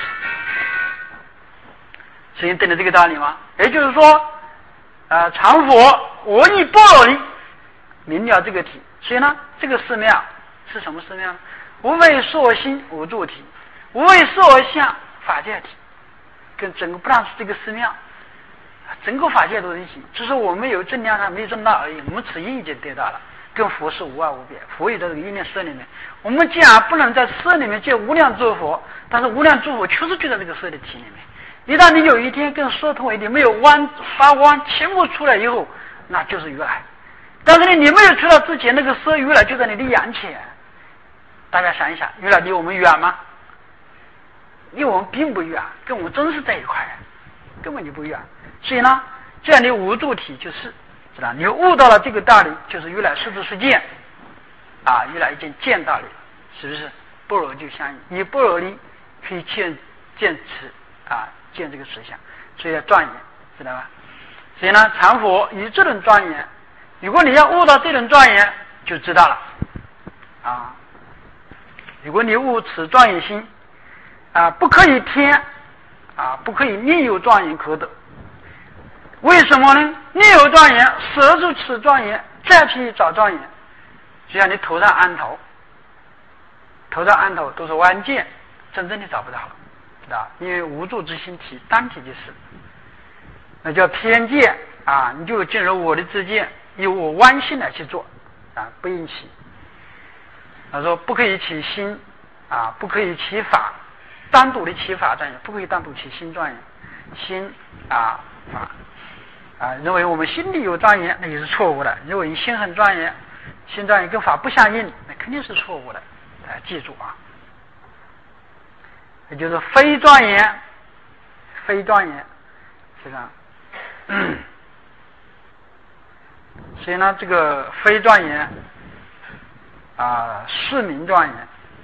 所以懂得这个道理吗？也就是说，呃，常佛我以般若力明了这个体，所以呢，这个寺庙是什么寺庙呢？ 无为所心无助体，无为所相法界体，跟整个不但是这个寺庙，整个法界都是一起，只是我们有正量上没有证到而已。我们此意已经得到了，跟佛是无二无别。佛也在这个一念色里面，我们既然不能在色里面见无量诸佛，但是无量诸佛确实就在这个色的体里面。一旦你有一天跟色同为一，没有弯发光全部出来以后，那就是如来。但是呢，你没有出来之前，那个色如来就在你的眼前。大家想一想，如来离我们远吗？离我们并不远，跟我们真是在一块，根本就不远。所以呢，这样的无助体就是，知道你悟到了这个道理，就是如来实质是见啊，如来一见见道理，是不是？般若就相应，以般若力可以见见持啊，见这个实相，所以要庄严，知道吧？所以呢，禅佛以这种庄严，如果你要悟到这种庄严，就知道了啊。如果你悟此庄严心啊，不可以天啊，不可以另有庄严可得。为什么呢？另有庄严，舍住此庄严，再去找庄严，就像你头上安头，头上安头都是弯剑，真正的找不到了，知道？因为无助之心体，单体就是，那叫偏见啊！你就进入我的之见，以我弯心来去做啊，不应起。他说不可以起心啊，不可以起法，单独的起法庄严，不可以单独起心庄严，心啊法啊，认为我们心里有庄严，那也是错误的。认为心很庄严，心庄严跟法不相应，那肯定是错误的。大家记住啊，也就是非庄严，非庄严，是吧？嗯，所以呢，这个非庄严啊，是名庄严。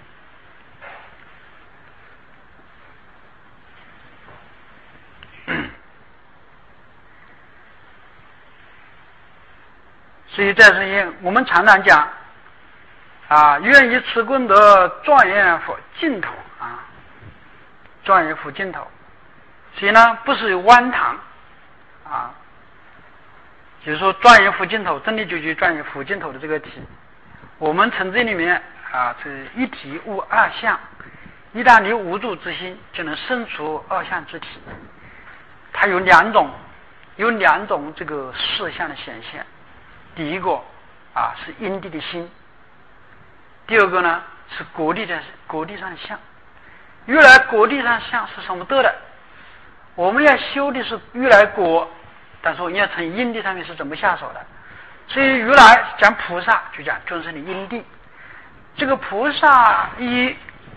所以在这里我们常常讲啊，愿以此功德庄严佛净土啊，庄严佛净土。所以呢，不是弯堂啊，就是说庄严佛净土，真的就去庄严佛净土的这个体。我们从这里面啊，是一体悟二相，一旦你无助之心，就能生出二相之体。它有两种，有两种这个事相的显现。第一个啊是因地的心，第二个呢是果地的果地上的相。如来果地上相是什么得的？我们要修的是如来果，但是你要从因地上面是怎么下手的？所以如来讲菩萨就讲众生的因地。这个菩萨以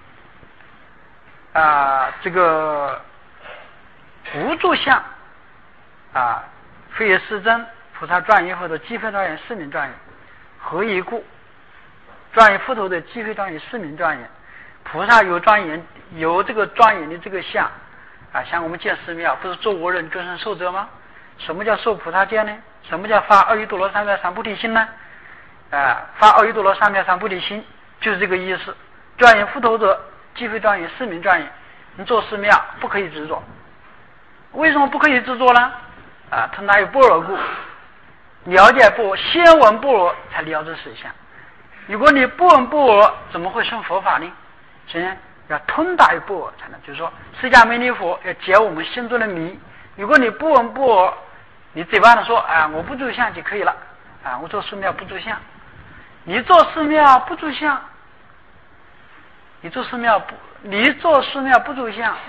啊这个无助相啊非也是真。菩萨庄严或者积非庄严四名庄严，何以故？庄严佛头的积非庄严四名庄严，菩萨有庄严，有这个庄严的这个相啊，像我们建寺庙，不是做无人终身受者吗？什么叫受菩萨戒呢？什么叫发阿耨多罗三藐三菩提心呢？啊，发阿耨多罗三藐三菩提心就是这个意思。庄严佛头者积非庄严四名庄严，你做寺庙不可以执着。为什么不可以执着呢？啊，他哪有般若故？了解般若，先闻般若才了知实相。如果你不闻般若，怎么会生佛法呢？所以要通达于般若才能，就是说释迦牟尼佛要解我们心中的迷。如果你不闻般若，你嘴巴上说啊，我不住相就可以了啊，我做寺庙不住相。你做寺庙不住相，你做寺庙不，你做寺庙不住相，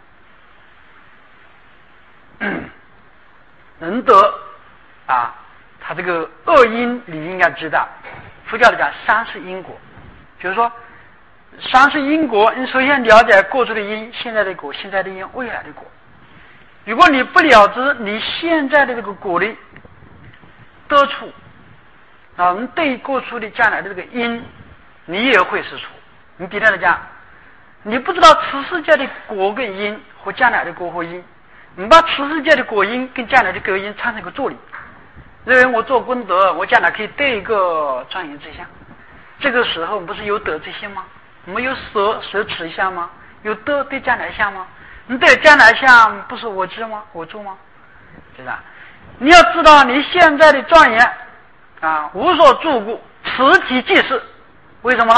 嗯、能得啊。他这个恶因你应该知道，佛教里讲三世因果，就是说三世因果，你首先了解过去的因、现在的果、现在的因、未来的果。如果你不了知你现在的这个果的得处啊，你对过去的将来的这个因，你也会失处。你比方来讲，你不知道此世界的果跟因和将来的果和因，你把此世界的果因跟将来的果因产生一个助力。认为我做功德，我将来可以得一个庄严之相。这个时候不是有得之心吗？我们有舍舍持相吗？有得对将来相吗？你对将来相不是我知吗？我住吗？对吧？你要知道你现在的庄严啊，无所住故，此体即是。为什么呢？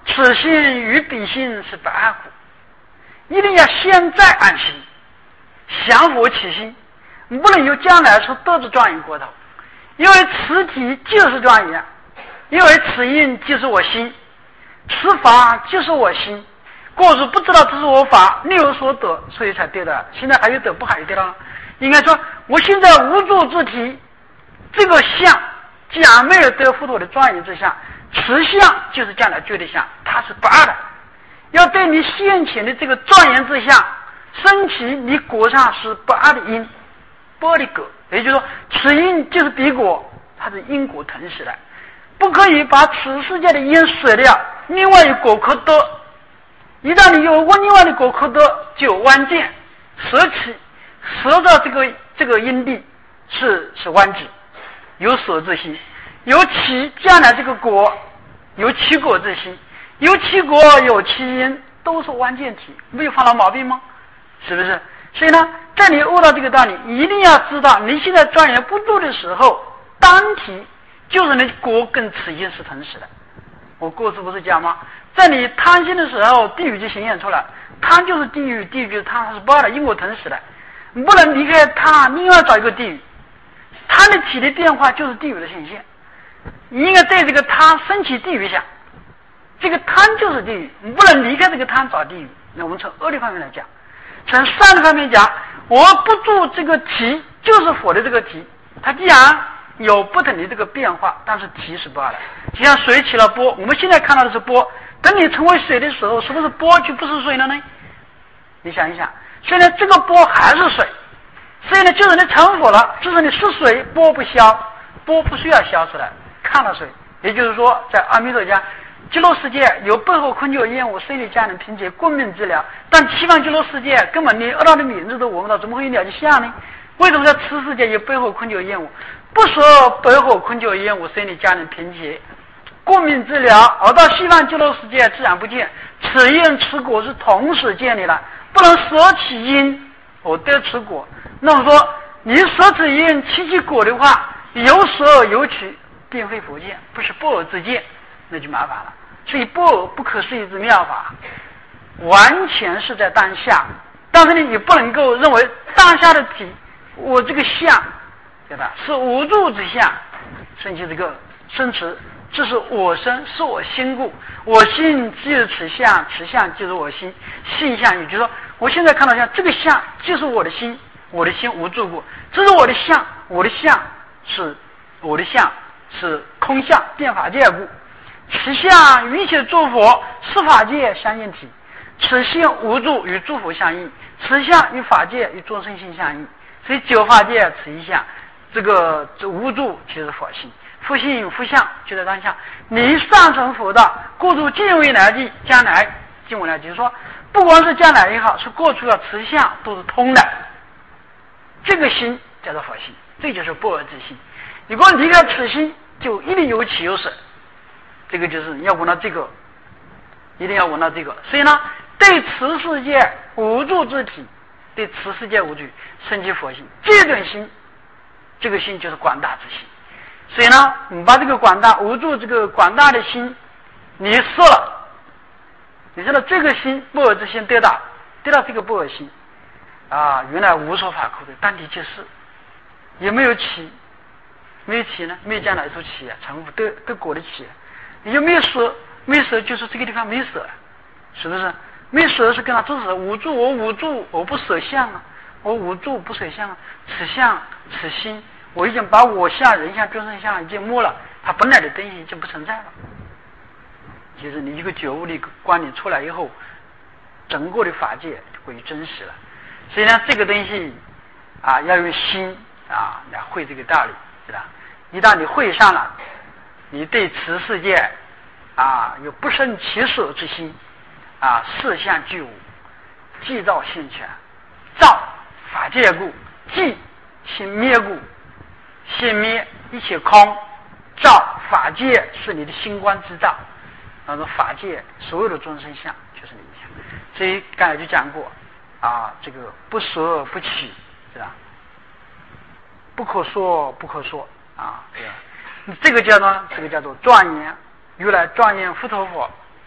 此心与彼心是不二故，一定要现在安心，降伏起心，不能有将来说得之庄严过头。因为此体就是庄严，因为此因就是我心，此法就是我心。过去不知道这是我法，另有所得，所以才得的。现在还有得不还有得了？应该说，我现在无助之体，这个相，既然没有得佛陀的庄严之相，此相就是将来觉的相，它是不二的。要对你现前的这个庄严之相，升起你果上是不二的因，不二的果。也就是说，此因就是彼果，它是因果同时的，不可以把此世界的因舍掉，另外一果可得。一旦你有过另外的果可得，就有弯见，舍起，舍到这个这个因地是是弯指，有舍之心，有起将来这个果，有起果之心，有起果有起因，都是弯见体，没有犯了毛病吗？是不是？所以呢，在你悟到这个道理，一定要知道，你现在庄严不住的时候，当体就是你果跟此因是同时的。我过去不是讲吗？在你贪心的时候，地狱就显现出来，贪就是地狱，地狱就是贪，它是不二的，因果同时的，你不能离开贪，另外找一个地狱。贪的体的变化就是地狱的现现，你应该对这个贪升起地狱想，这个贪就是地狱，你不能离开这个贪找地狱。那我们从恶的方面来讲，从善的方面讲，我不住这个体就是佛的这个体，它既然有不等的这个变化，但是体是不二的。就像水起了波，我们现在看到的是波，等你成为水的时候，是不是波就不是水了呢？你想一想，现在这个波还是水，所以呢，就是你成佛了，就是你是水，波不消，波不需要消出来，看了水。也就是说，在阿弥陀家极乐世界有背后困窘厌恶生理家人凭借共命治疗，但西方极乐世界根本连二道的名字都闻不到，怎么会有了解相呢？为什么在此世界有背后困窘厌恶？不说背后困窘厌恶生理家人凭借共命治疗，而到西方极乐世界自然不见，此因此果是同时建立了，不能舍起因我得此果。那么说你舍此因弃其果的话，有舍有取，并非佛见，不是不尔之见，那就麻烦了。所以不尔不可思议之妙法，完全是在当下，但是呢，你不能够认为当下的体，我这个相，对吧？是无助之相，甚至这个生词，这是我生，是我心故，我心即此相，此相就是我心，性相，也就是说，我现在看到像这个相就是我的心，我的心无助故，这是我的相，我的相是我的相是空相，变法界故。此相与一切诸佛是法界相应体，此性无助与诸佛相应，此相与法界与众生性相应，所以九法界此一相，这个这无助就是佛性，佛性与佛相就在当下。你上乘佛道，过去尽未来际，将来尽未来际，就是说，不光是将来也好，是过去啊，此相都是通的。这个心叫做佛性，这就是不二之心。如果离开此心，就一定有起有舍。这个就是要闻到这个，一定要闻到这个。所以呢，对此世界无助之体，对此世界无助升起佛性，这种心，这个心就是广大之心。所以呢，你把这个广大无助这个广大的心，你设了，你知道这个心不二之心得到，得到这个不二心啊，原来无所法可的，当体即是，也没有起，没有起呢，没有将来所起啊，成佛得得果的起。你就没有舍，没有舍就是这个地方没舍，是不是？没有舍是跟他这是无助，我无助，我不舍相啊，我无助不舍相啊，此相此心，我已经把我相、人相、众生相已经没了，它本来的东西已经不存在了。就是你一个觉悟的观念出来以后，整个的法界归于真实了。所以呢，这个东西啊，要用心啊来会这个道理，是吧？一旦你会上了，你对此世界啊有不生其舍之心啊，四相具无，即造现全，造法界故，即心灭故，心灭一切空，造法界是你的心观之造，那么法界所有的众生相就是你的相。所以刚才就讲过啊，这个不舍不起，是吧？不可说不可说啊，对吧？这个叫呢，这个叫做庄严，如来庄严佛陀佛，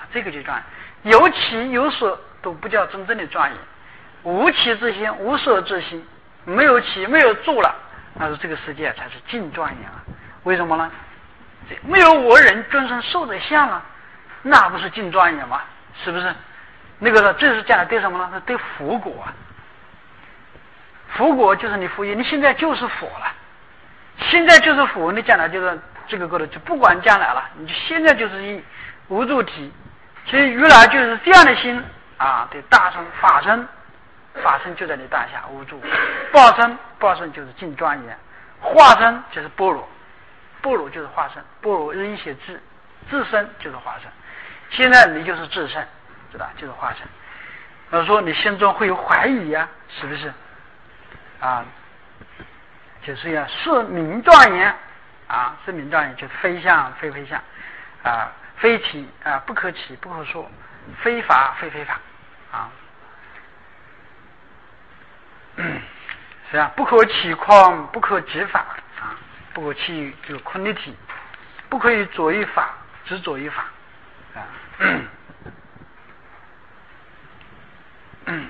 这个就庄严。有起有所都不叫真正的庄严，无起之心，无所之心，没有起没有住了，那说这个世界才是净庄严啊。为什么呢？没有我人尊神受的相啊，那不是净庄严吗？是不是？那个呢，这是讲的对什么呢？是对佛果啊。佛果就是你佛业，你现在就是佛了，现在就是佛，你将来就是这个个的，就不管将来了，你就现在就是一无助体。其实原来就是这样的心啊，对大乘法身，法身就在你当下无助，报身报身就是净庄严，化身就是般若，般若就是化身，般若是一些智，自身就是化身。现在你就是自身，知道就是化身。要说你心中会有怀疑啊，是不是？啊，就是要是名庄严啊，是名庄严就非相非非相啊，非体啊不可起不可说，非法非非法啊，嗯，是啊，不可起框不可即法啊，不可起就空的体，不可以左于法执左于法啊。嗯嗯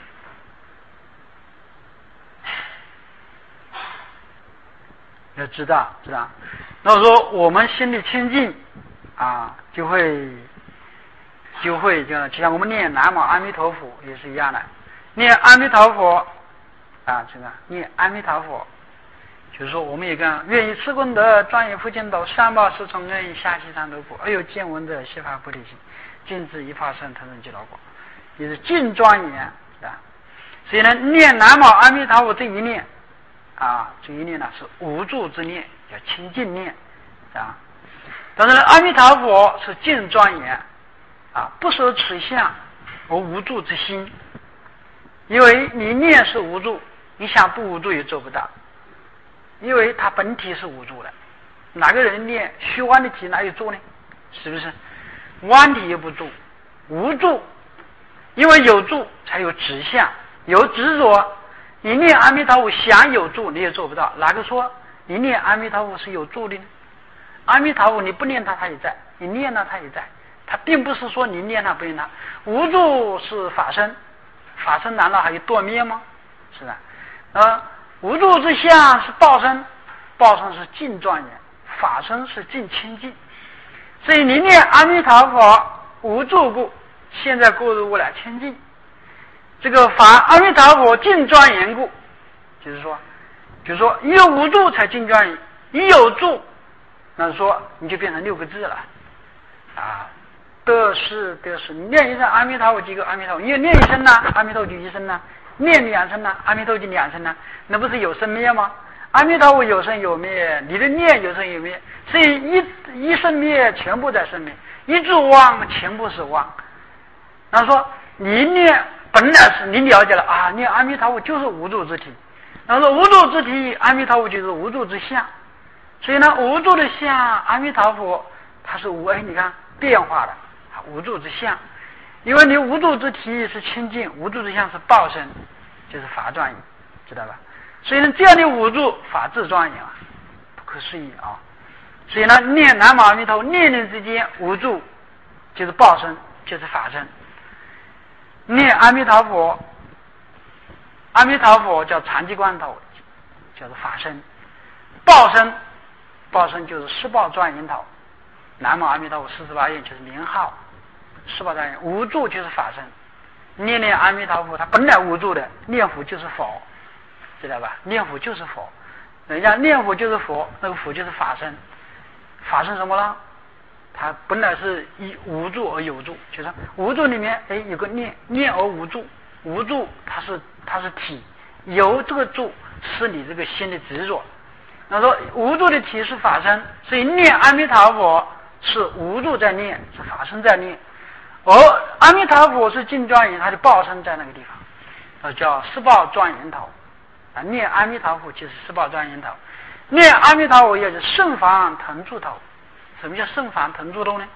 要知道知道，那我说我们心里清净啊，就会就会就就像我们念南无阿弥陀佛也是一样的，念阿弥陀佛啊，这个念阿弥陀佛，就是说我们也跟愿以此功德庄严佛净土，三宝十重恩下西三途苦，而有见闻者悉发菩提心，尽知一法身腾升极乐国，也是净庄严啊。所以呢，念南无阿弥陀佛这一念啊，这一念呢是无助之念，叫清净念啊。但是呢，阿弥陀佛是净庄严啊，不受持相而无助之心，因为你念是无助，你想不无助也做不到，因为它本体是无助的。哪个人念虚妄的体哪有助呢？是不是？妄体也不助，无助，因为有助才有执相，有执着。你念阿弥陀佛想有助你也做不到，哪个说你念阿弥陀佛是有助的呢？阿弥陀佛你不念它它也在，你念了它也在，它并不是说你念它不念它。无助是法身，法身难道还有多面吗？是吧？啊，无助之相是报身，报身是净庄严，法身是净清净。所以你念阿弥陀佛无助故，现在过入我来清净。这个法阿弥陀佛净庄严故，就是说，就是说你有无助才净庄严，你有助，那说你就变成六个字了啊，得是得是，你念一声阿弥陀佛几个阿弥陀佛，你念一声呢，阿弥陀佛就一声呢，念两声呢，阿弥陀佛就两声呢，那不是有生灭吗？阿弥陀佛有生有灭，你的念有生有灭，所以一一生灭全部在生灭，一住妄全部是妄。那说你念本来是你了解了啊，念阿弥陀佛就是无助之体，然后说无助之体，阿弥陀佛就是无助之相，所以呢，无助的相，阿弥陀佛它是无哎，你看变化的无助之相，因为你无助之体是清净，无助之相是报身，就是法庄严，知道吧？所以呢，这样的无助法智庄严啊，不可思议啊！所以呢，念南无阿弥陀佛，念念之间无助就是报身，就是法身。念阿弥陀佛，阿弥陀佛叫常寂光头，叫做法身。报身，报身就是十报庄严头。南无阿弥陀佛四十八愿就是名号，十报庄严。无助就是法身。念念阿弥陀佛，它本来无助的，念佛就是佛，知道吧？念佛就是佛，人家念佛就是佛，那个佛就是法身。法身什么呢？它本来是以无助而有助，就是无助里面哎有个念，念而无助，无助它是它是体，有这个助是你这个心的执着。那说无助的体是法身，所以念阿弥陀佛是无助在念，是法身在念，而阿弥陀佛是净庄严，它的报身在那个地方，叫十报庄严头啊。念阿弥陀佛就是十报庄严头，念阿弥陀佛也是圣法腾住头。什么叫圣法腾住头呢？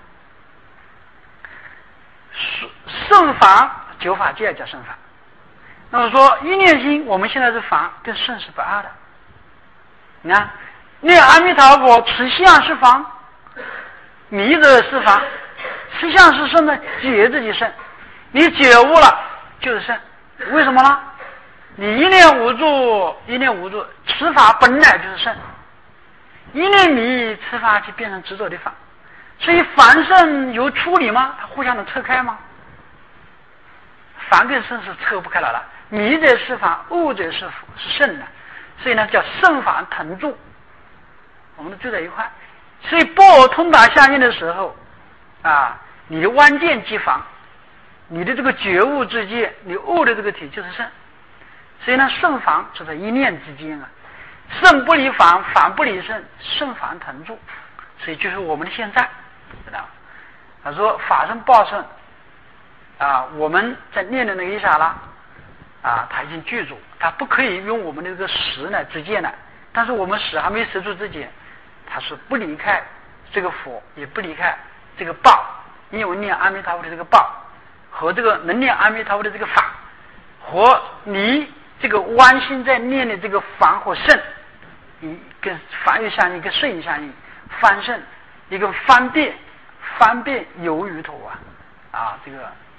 圣法九法界叫圣法。那么说一念心，我们现在是法，跟圣是不二的。你看，念阿弥陀佛持相是法，迷者是法， 实相是圣的，觉自己圣。你觉悟了就是圣，为什么呢？你一念无助，一念无助，此法本来就是圣。一念迷，此法就变成执着的法。所以凡圣有处理吗？它互相能拆开吗？凡跟圣是拆不开来了。迷者是法，悟者是是圣的，所以呢叫圣法同住，我们都住在一块。所以波尔通达相应的时候啊，你的弯剑即防，你的这个觉悟之间，你悟的这个体就是圣。所以呢，圣防就在一念之间啊，圣不离防，防不离圣，圣防同住。所以就是我们的现在，知道吗？他说法身报身啊，我们在念的那个一刹那啊，他已经具足，他不可以用我们的这个识呢直见呢，但是我们识还没识住之前，他是不离开这个佛，也不离开这个报，因为念阿弥陀佛的这个报和这个能念阿弥陀佛的这个法，和你这个弯心在念的这个防和圣，一跟防又相应，跟圣相应，翻圣一个方便，方便有余头啊啊这个。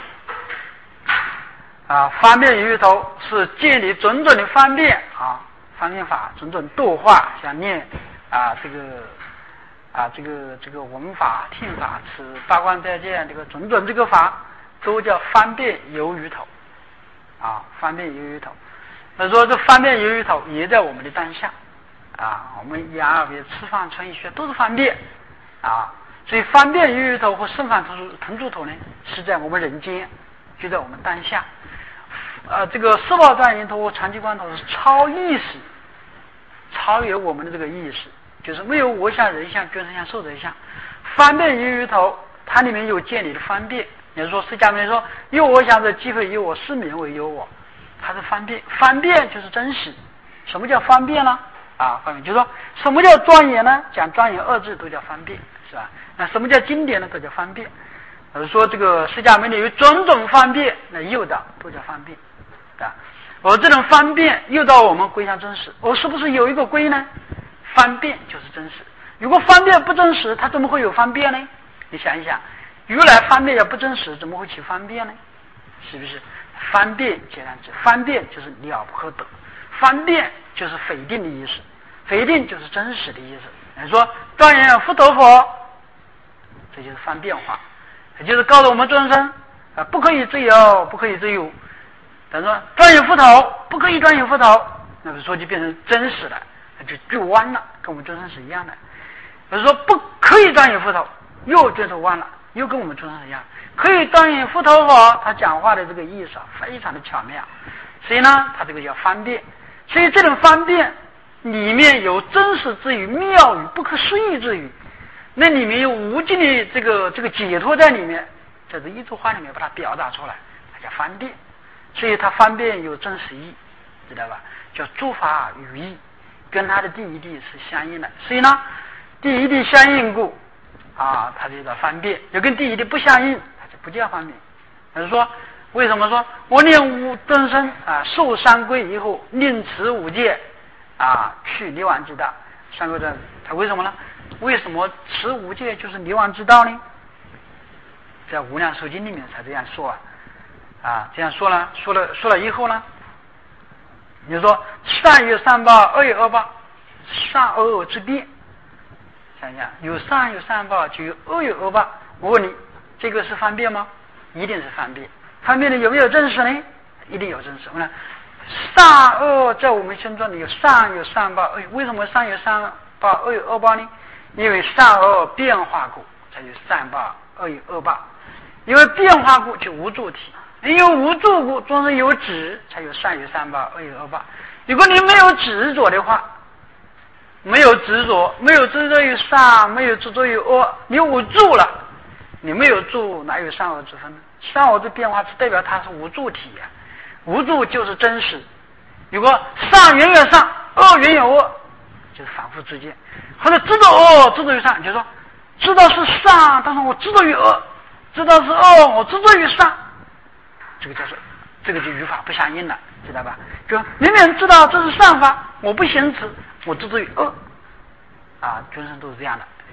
啊，方便于头是建立种种的方便啊，方便法，种种度化，像念啊这个啊这个这个闻法、听法、持八观斋戒，这个种种这个法都叫方便由于头啊，方便由于头。他说这方便由于头也在我们的当下啊，我们眼耳鼻吃饭穿衣学都是方便啊，所以方便由于头和圣法同住同住头呢，是在我们人间，就在我们当下。呃，这个四宝转因头和长期观头是超意识，超越我们的这个意识，就是没有我相、人相、觉生相、受者相。方便于于头，它里面有建立的方便。也就是说，释迦牟尼说有我相的机会有我，是名为有我，它是方便。方便就是真实。什么叫方便呢？啊，方便就是说什么叫庄严呢？讲庄严二字都叫方便，是吧？那什么叫经典呢？都叫方便。就是说这个释迦牟尼有种种方便来诱导，都叫方便。啊，我这种方便诱导我们归向真实，我是不是有一个归呢？方便就是真实。如果方便不真实，它怎么会有方便呢？你想一想，如来方便要不真实，怎么会起方便呢？是不是？方便简单指方便就是了不可得，方便就是否定的意思，否定就是真实的意思。你说庄严佛陀佛，这就是方便化，也就是告诉我们众生啊，不可以自由，不可以自由。他说庄严佛头不可以庄严佛头，那个说就变成真实了，就就弯了，跟我们众生是一样的。他说不可以庄严佛头，又就是弯了，又跟我们众生一样。可以庄严佛头佛，他讲话的这个意思啊，非常的巧妙。所以呢，他这个叫方便。所以这种方便里面有真实之语、妙语、不可思议之语，那里面有无尽的这个这个解脱在里面，在这一句话里面把它表达出来，它叫方便。所以它方便有真实义，知道吧？叫诸法语义，跟它的第一谛是相应的。所以呢，第一谛相应故啊，它就叫方便；要跟第一谛不相应，它就不叫方便。就是说，为什么说我念无真身啊，受三皈以后，念持五戒啊，去离妄之道？三皈证，它为什么呢？为什么持五戒就是离妄之道呢？在无量寿经里面才这样说啊。啊，这样说了，说了说了以后呢，你说善有善报，恶有恶报，善恶之变。想想，有善有善报，就有恶有恶报。我问你，这个是方便吗？一定是方便。方便的有没有真实呢？一定有真实。我们善恶在我们心中里有善有善报，为什么善有善报，恶有恶报呢？因为善恶变化故，才有善报，恶有恶报。因为变化故就无助体。因为无助故，终是有执，才有善有善报，恶有恶报。如果你没有执着的话，没有执着，没有执着于善，没有执着于恶，你无助了，你没有助，哪有善恶之分呢？善恶之变化是代表它是无助体呀、啊，无助就是真实。如果善远远善，恶远远恶，就是反复之间。或者知道恶，知道于善，就是说知道是善，但是我知道于恶，知道是恶，我知道于善。这个叫做，这个就与法不相应了，知道吧？就明明知道这是善法，我不行持，我执着于恶，啊，众生都是这样的。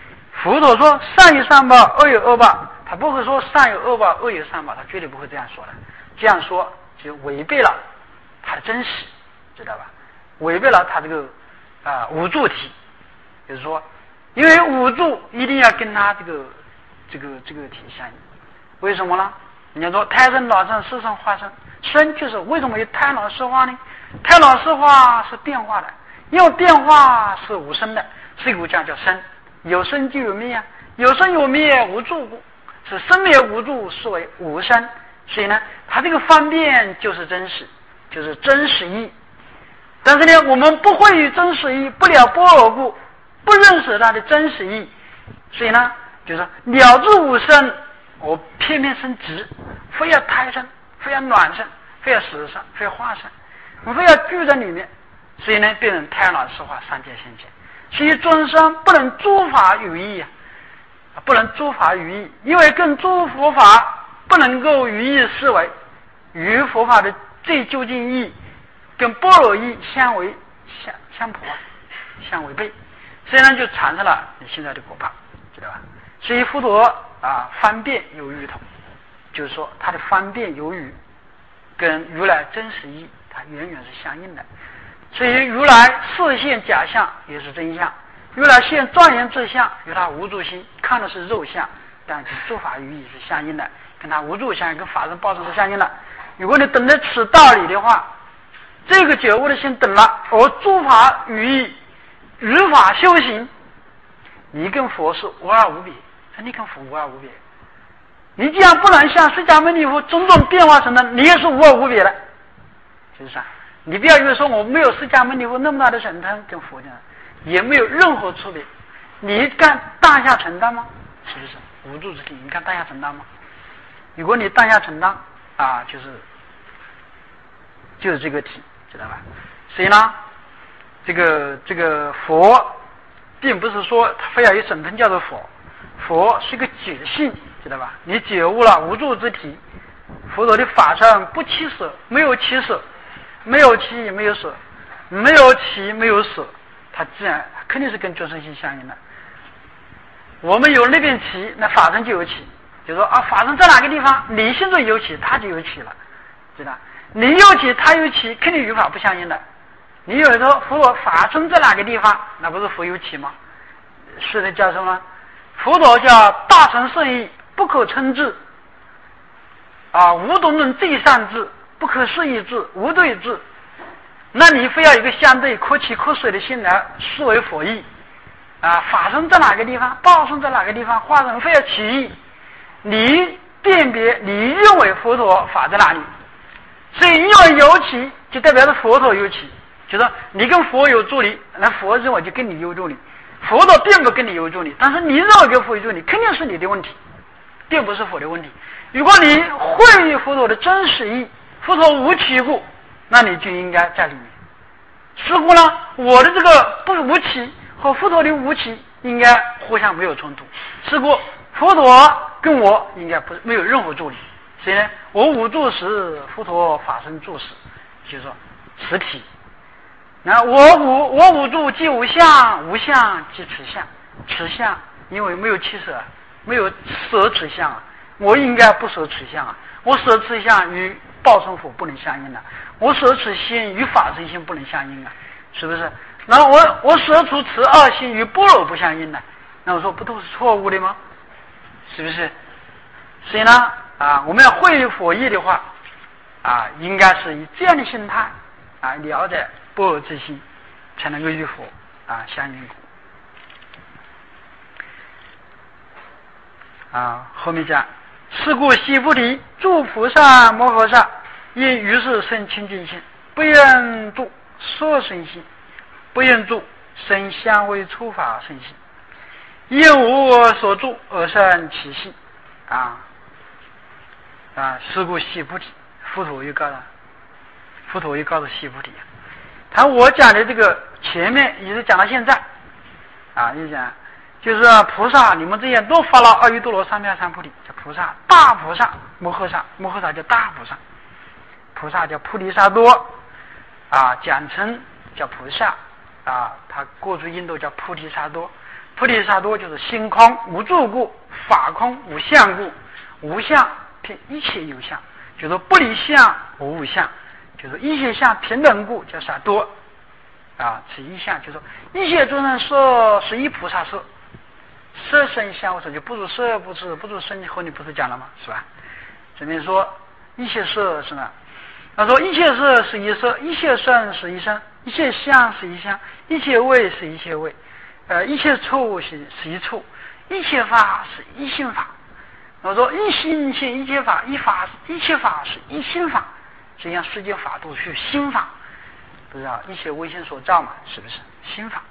佛陀说善有善报，恶有恶报，他不会说善有恶报，恶有善报，他绝对不会这样说的。这样说就违背了他的真实，知道吧？违背了他这个啊、呃、无助体，就是说，因为无助一定要跟他这个这个这个体相应。为什么呢？人家说胎生老生湿生化生，生就是为什么有胎老湿化呢？胎老湿化是变化的，因为变化是无生的，所以我讲叫生。有生就有灭啊，有生有灭无助故，是生灭无助，是为无生。所以呢，它这个方便就是真实，就是真实义。但是呢，我们不会于真实义，不了般若故，不认识它的真实义。所以呢，就是了知无生，我偏偏生直，非要胎生，非要卵生，非要实生，非要化生，我非要聚在里面。所以呢，变成胎老湿化三界现前。所以众生不能诸法语义啊，不能诸法语义，因为跟诸佛法不能够语义思维，与佛法的最究竟义跟般若义相违相相悖啊，相违背，所以呢就产生了你现在的果报，知道吧？所以佛陀啊方便有余同，就是说他的方便有余跟如来真实义它远远是相应的。所以如来色现假相也是真相，如来现庄严之相与他无助心看的是肉相，但是诸法语义是相应的，跟他无助相跟法身报身是相应的。如果你懂得此道理的话，这个觉悟的心懂了，而诸法语义如法修行，你跟佛是无二无别，你跟佛无二无别。你既然不能像释迦牟尼佛种种变化成的，你也是无二无别的，是不是啊？你不要以为说我没有释迦牟尼佛那么大的神通，跟佛讲也没有任何区别。你敢当下承担吗？是不是无助之体？你敢当下承担吗？如果你当下承担啊，就是就是这个体，知道吧？所以呢，这个这个佛，并不是说他非要有神通叫做佛，佛是一个觉性，知道吧？你觉悟了无助之体，佛陀的法上不起舍，没有起舍。没有起没有舍，没有起没有舍，它自然肯定是跟觉生性相应的。我们有那边起，那法身就有起，就说啊，法身在哪个地方，你现在有起，它就有起了，知道？你有起，它有起，肯定与法不相应的。你有时候佛陀法身在哪个地方，那不是佛有起吗？是的，叫什么？佛陀叫大乘圣意，不可称智啊，无懂论最善智。不可思议智，无对智，那你非要一个相对可起可随的心来视为佛意啊！法身在哪个地方，报身在哪个地方，化身非要起义，你辨别，你认为佛陀法在哪里？所以因为有起，就代表着佛陀有起，就是说你跟佛有助力，那佛认为就跟你有助力，佛陀并不跟你有助力，但是你认为跟佛有助力，肯定是你的问题，并不是佛的问题。如果你会于佛陀的真实意，佛陀无起故，那你就应该在里面。似乎呢，我的这个不无起和佛陀的无起应该互相没有冲突。似乎佛陀跟我应该不没有任何助力，所以呢，我无助时，佛陀法身助时，就是说实体。那我无我无助即无相，无相即此相，此相因为没有起舍，没有舍此相啊，我应该不舍此相啊，我舍此相与报身佛不能相应的，我舍此心与法身心不能相应啊，是不是？那我我舍出此二心与般若不相应的，那我说不都是错误的吗？是不是？所以呢，啊，我们要会于佛意的话，啊，应该是以这样的心态啊，了解般若之心，才能够与佛啊相应故。啊，后面讲。是故悉菩提诸菩萨摩诃萨因于是生清净心，不愿住所生心，不愿住生相为初法生心，因无我所住而生其心啊啊！是故悉菩提，佛陀又告诉佛陀又告诉悉菩提，他我讲的这个前面也是讲到现在啊，就讲。就是菩萨，你们这些都发了阿耨多罗三藐三菩提，叫菩萨，大菩萨，摩诃萨，摩诃萨叫大菩萨，菩萨叫菩提萨多，啊，简称叫菩萨，啊，他过去印度叫菩提萨多， 菩提萨埵就是心空无住故，法空无相故，无相凭一切有相，就是不离相无无相，就是一切相平等故叫萨埵啊。此一相就是说一切众生色是一菩萨色，色身相，我说就不如色不是不如身，和你不是讲了吗？是吧？这边说一切色是呢，他说一切色是一色，一切身是一身，一切相是一相，一切味是一切味，呃，一切处是是一处，一切法是一心法。我说一心现一切法，一法一切法是一心法，这样世间法都是心法，不知道一切唯心所造嘛，是不是心法？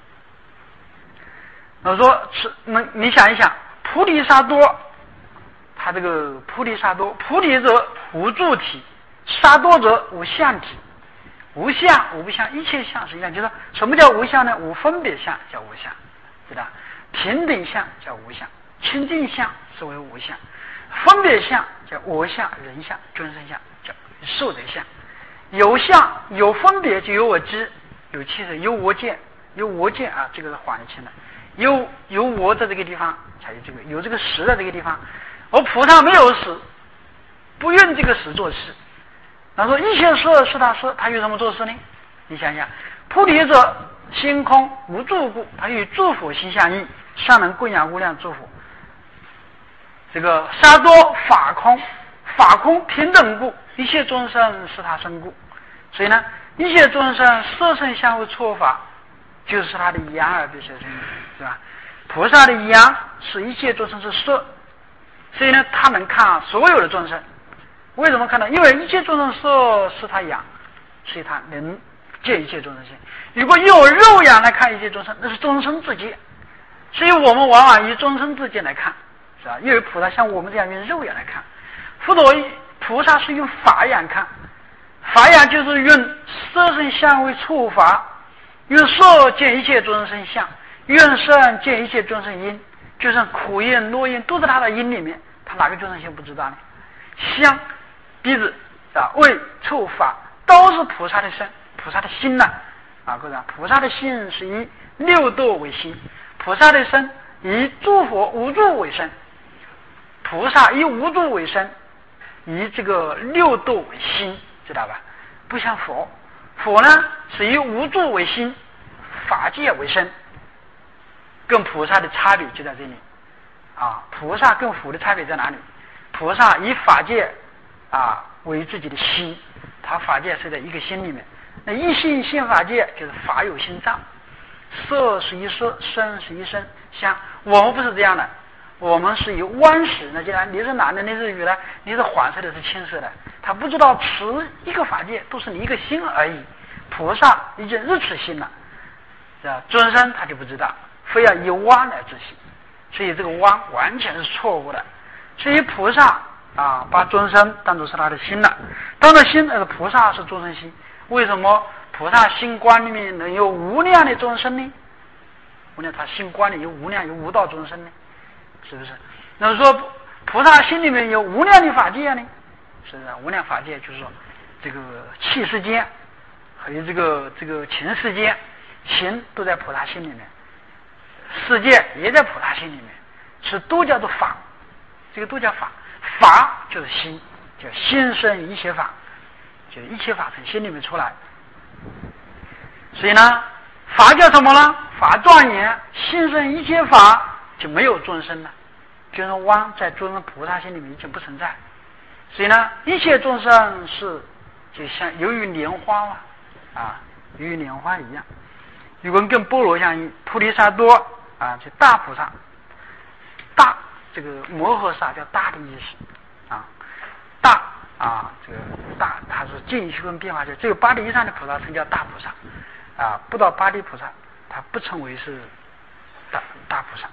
我说是，那你想一想，菩提萨埵，他这个菩提萨埵，菩提者无住体，萨埵者无相体，无相无不相，一切相是一样。就是说什么叫无相呢？无分别相叫无相，知道？平等相叫无相，清净相是为无相，分别相叫我相、人相、众生相叫受者相。有相有分别就有我知，有气质有我见，有我见啊，这个是缓清的。有有我在这个地方才有这个，有这个识在这个地方。而菩萨没有识，不用这个识做事。他说一切事是他事，他有什么做事呢？你想想，菩提者心空无住故，他与诸佛心相应，尚能供养无量诸佛。这个萨埵法空，法空平等故，一切众生是他生故。所以呢，一切众生色身相互错法，就是他的阳而必须生，是吧？菩萨的阳是一切众生是色，所以呢，他能看所有的众生。为什么看到？因为一切众生色是他阳，所以他能见一切众生性。如果用肉眼来看一切众生，那是众生自见，所以我们往往以众生自见来看，是吧？因为菩萨像我们这样用肉眼来看，佛陀菩萨是用法眼看，法眼就是用色身相为触法，用色见一切众生相，用身见一切众生因，就像苦因、乐因都在他的因里面，他哪个众生性不知道呢？香、鼻子啊、味、触、法都是菩萨的身，菩萨的心呐啊！各位，菩萨的心是以六度为心，菩萨的身以诸佛无住为身，菩萨以无住为身，以这个六度为心，知道吧？不像佛，佛呢是以无住为心，法界为身，跟菩萨的差别就在这里啊！菩萨跟佛的差别在哪里？菩萨以法界啊为自己的心，他法界是在一个心里面。那一心现法界，就是法有心造，色是一色，身是一身，相我们不是这样的，我们是以弯识。那既然你是男的，你是女的，你是黄色的，是青色的，他不知道此一个法界都是你一个心而已。菩萨已经入此心了，是吧？众生他就不知道，非要以弯来知心，所以这个弯完全是错误的。所以菩萨啊，把众生当作是他的心了，当作心，呃，菩萨是众生心。为什么菩萨心观里面能有无量的众生呢？无量，他心观里有无量有无道众生呢，是不是？那说菩萨心里面有无量的法界呢？是不是？无量法界就是说，这个气世间，还有这个这个情世间，情都在菩萨心里面，世界也在菩萨心里面，是都叫做法。这个都叫法，法就是心，叫心生一切法，就一切法从心里面出来。所以呢，法叫什么呢？法庄严，心生一切法，就没有众生了，就是妄在众生菩萨心里面已经不存在。所以呢，一切众生是就像由于莲花嘛，啊，由于莲花一样。如果跟般若相应，菩提萨埵啊，就大菩萨，大。这个摩诃萨叫大的意思啊，大啊，这个大它是进修跟变化，就只有八地以上的菩萨称叫大菩萨啊，不到八地菩萨，它不称为是大大菩萨。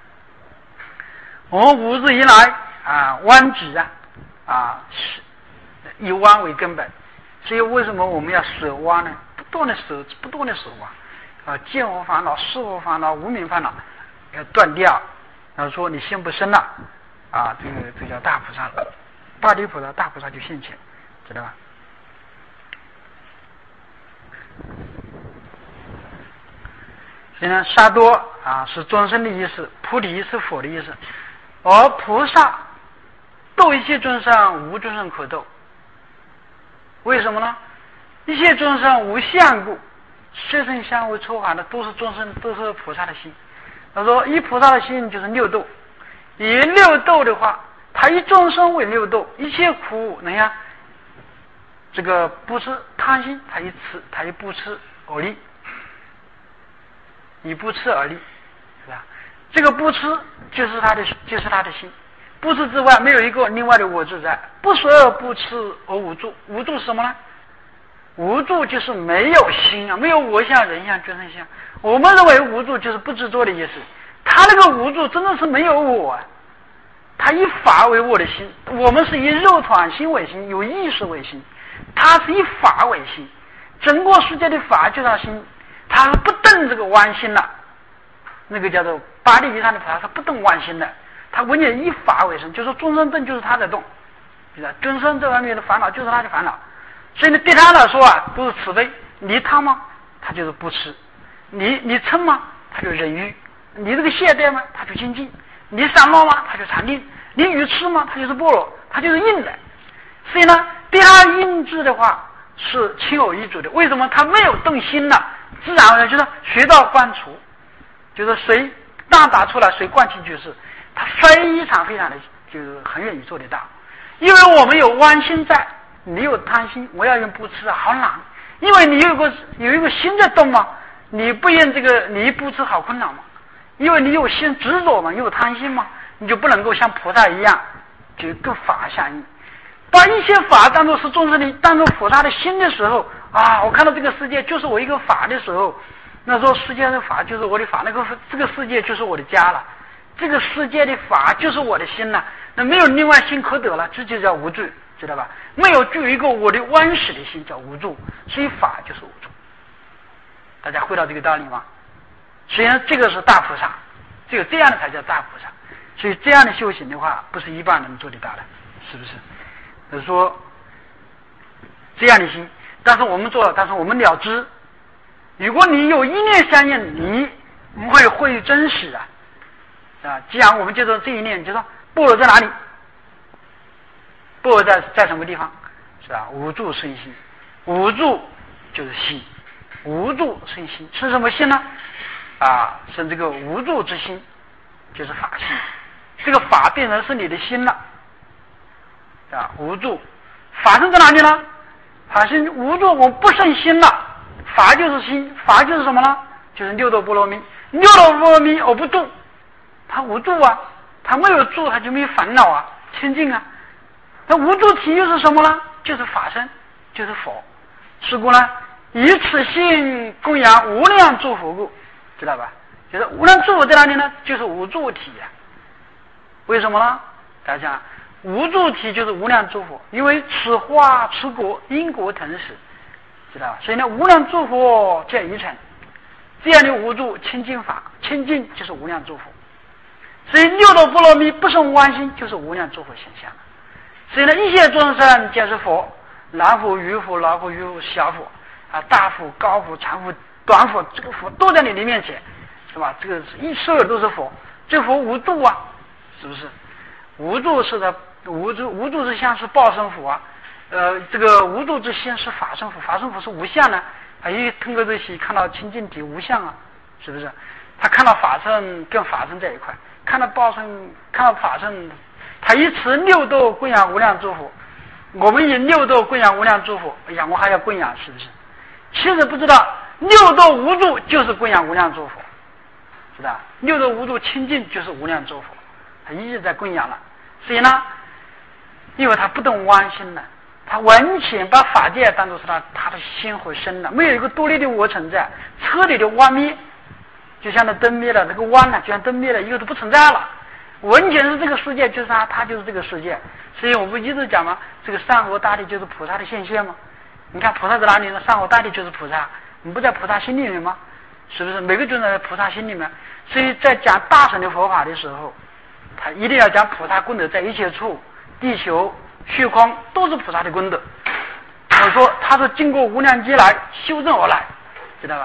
我们五日以来啊，弯举啊啊，以弯为根本，所以为什么我们要舍弯呢？不断的舍，不断的舍弯啊，见我烦恼、识我烦恼、无明烦恼要断掉。然后说你心不生了啊，这个这叫大菩萨了，八地菩萨大菩萨就现前，知道吧？ 所以呢，萨多啊是众生的意思，菩提是佛的意思，而菩萨斗一切众生，无众生可斗。为什么呢？一切众生无相故，色声香味触法的都是众生，都是菩萨的心。他说以菩萨的心就是六度，以六度的话，他以众生为六度，一切苦能呀，这个不吃贪心，他以吃，他以不吃而立，以不吃而立，是吧？这个不吃就是他的，就是他的心。不吃之外，没有一个另外的我自在。不舍而不吃而无住，无住是什么呢？无住就是没有心啊，没有我相、人相、众生相。我们认为无住就是不执着的意思，他那个无住真的是没有我啊。他以法为我的心，我们是以肉团心为心，有意识为心，他是以法为心，整个世界的法就是他心，他是不动这个弯心了。那个叫做八地以上的菩萨是不动弯心的，他完全以法为身，就是众生动就是他在动，众生这方面的烦恼就是他的烦恼。所以呢，对他来说啊，都是慈悲。你贪吗？他就是不吃；你你嗔吗？他就忍欲；你这个懈怠吗？他就精进；你散乱吗？他就禅定；你愚痴吗？他就是般若，他就是硬的。所以呢，对他硬智的话是轻而易举的。为什么？他没有动心了，自然而然就是学到观除，就是谁大打出来，谁灌进去是，他非常非常的就是很愿意做得到。因为我们有弯心在。你有贪心，我要用不吃好难，因为你有个有一个心在动嘛，你不用这个，你不吃好困难嘛，因为你有心执着嘛，你有贪心嘛，你就不能够像菩萨一样，就跟法相应。把一些法当作是众生的，当作菩萨的心的时候啊，我看到这个世界就是我一个法的时候，那时候世界的法就是我的法，那个这个世界就是我的家了，这个世界的法就是我的心了，那没有另外心可得了，这就叫无罪。知道吧？没有具有一个我的弯实的心叫无助，所以法就是无助。大家会到这个道理吗？所以呢，这个是大菩萨，只有这样的才叫大菩萨。所以这样的修行的话，不是一般人做得到的，是不是？就是说这样的心，但是我们做了，但是我们了知，如果你有一念相应，你不会会真实啊啊！既然我们就说这一念，就说般若在哪里？般若在在什么地方？是吧？无住生心，无住就是心，无住生心是什么心呢？啊，是这个无住之心，就是法心。这个法变成是你的心了，啊，无住法身在哪里呢？法身无住，我不生心了。法就是心，法就是什么呢？就是六度波罗蜜。六度波罗蜜我不住，他无住啊，他没有住，他就没有烦恼啊，清净啊。那无住体又是什么呢？就是法身，就是佛。是故呢，以此心供养无量诸佛故，知道吧？就是无量诸佛在哪里呢？就是无住体呀、啊。为什么呢？大家想，无住体就是无量诸佛，因为此花此果因果同时，知道吧？所以呢，无量诸佛见一尘，这样的无住清净法，清净就是无量诸佛。所以六度波罗蜜不生妄心，就是无量诸佛现象。所以呢，一切众生皆是佛，男佛、女佛、老佛、女佛、小佛啊，大佛、高佛、长佛、短佛，这个佛都在你的面前，是吧？这个一所有都是佛，这佛无住啊，是不是？无住是的，无住无住之相是报身佛啊，呃，这个无住之心是法身佛，法身佛是无相呢，啊，因为通过这些看到清净体无相啊，是不是？他看到法身跟法身在一块，看到报身，看到法身。他以此六度供养无量诸佛，我们以六度供养无量诸佛，哎呀，我还要供养，是不是？其实不知道，六度无住就是供养无量诸佛，知道？六度无住清净就是无量诸佛，他一直在供养了。所以呢，因为他不动妄心了，他完全把法界当作是他他的心和身了，没有一个独立的我存在，彻底的弯灭，就像那灯灭了，那个弯呢，就像灯灭了，一个都不存在了。完全是这个世界就是他，他就是这个世界。所以我们一直讲嘛，这个三河大地就是菩萨的现现嘛。你看菩萨在哪里呢？三河大地就是菩萨，你不在菩萨心里面吗？是不是？每个就在菩萨心里面。所以在讲大乘的佛法的时候，他一定要讲菩萨功德在一切处，地球、虚空都是菩萨的功德。我说他是经过无量劫来修正而来，知道吧？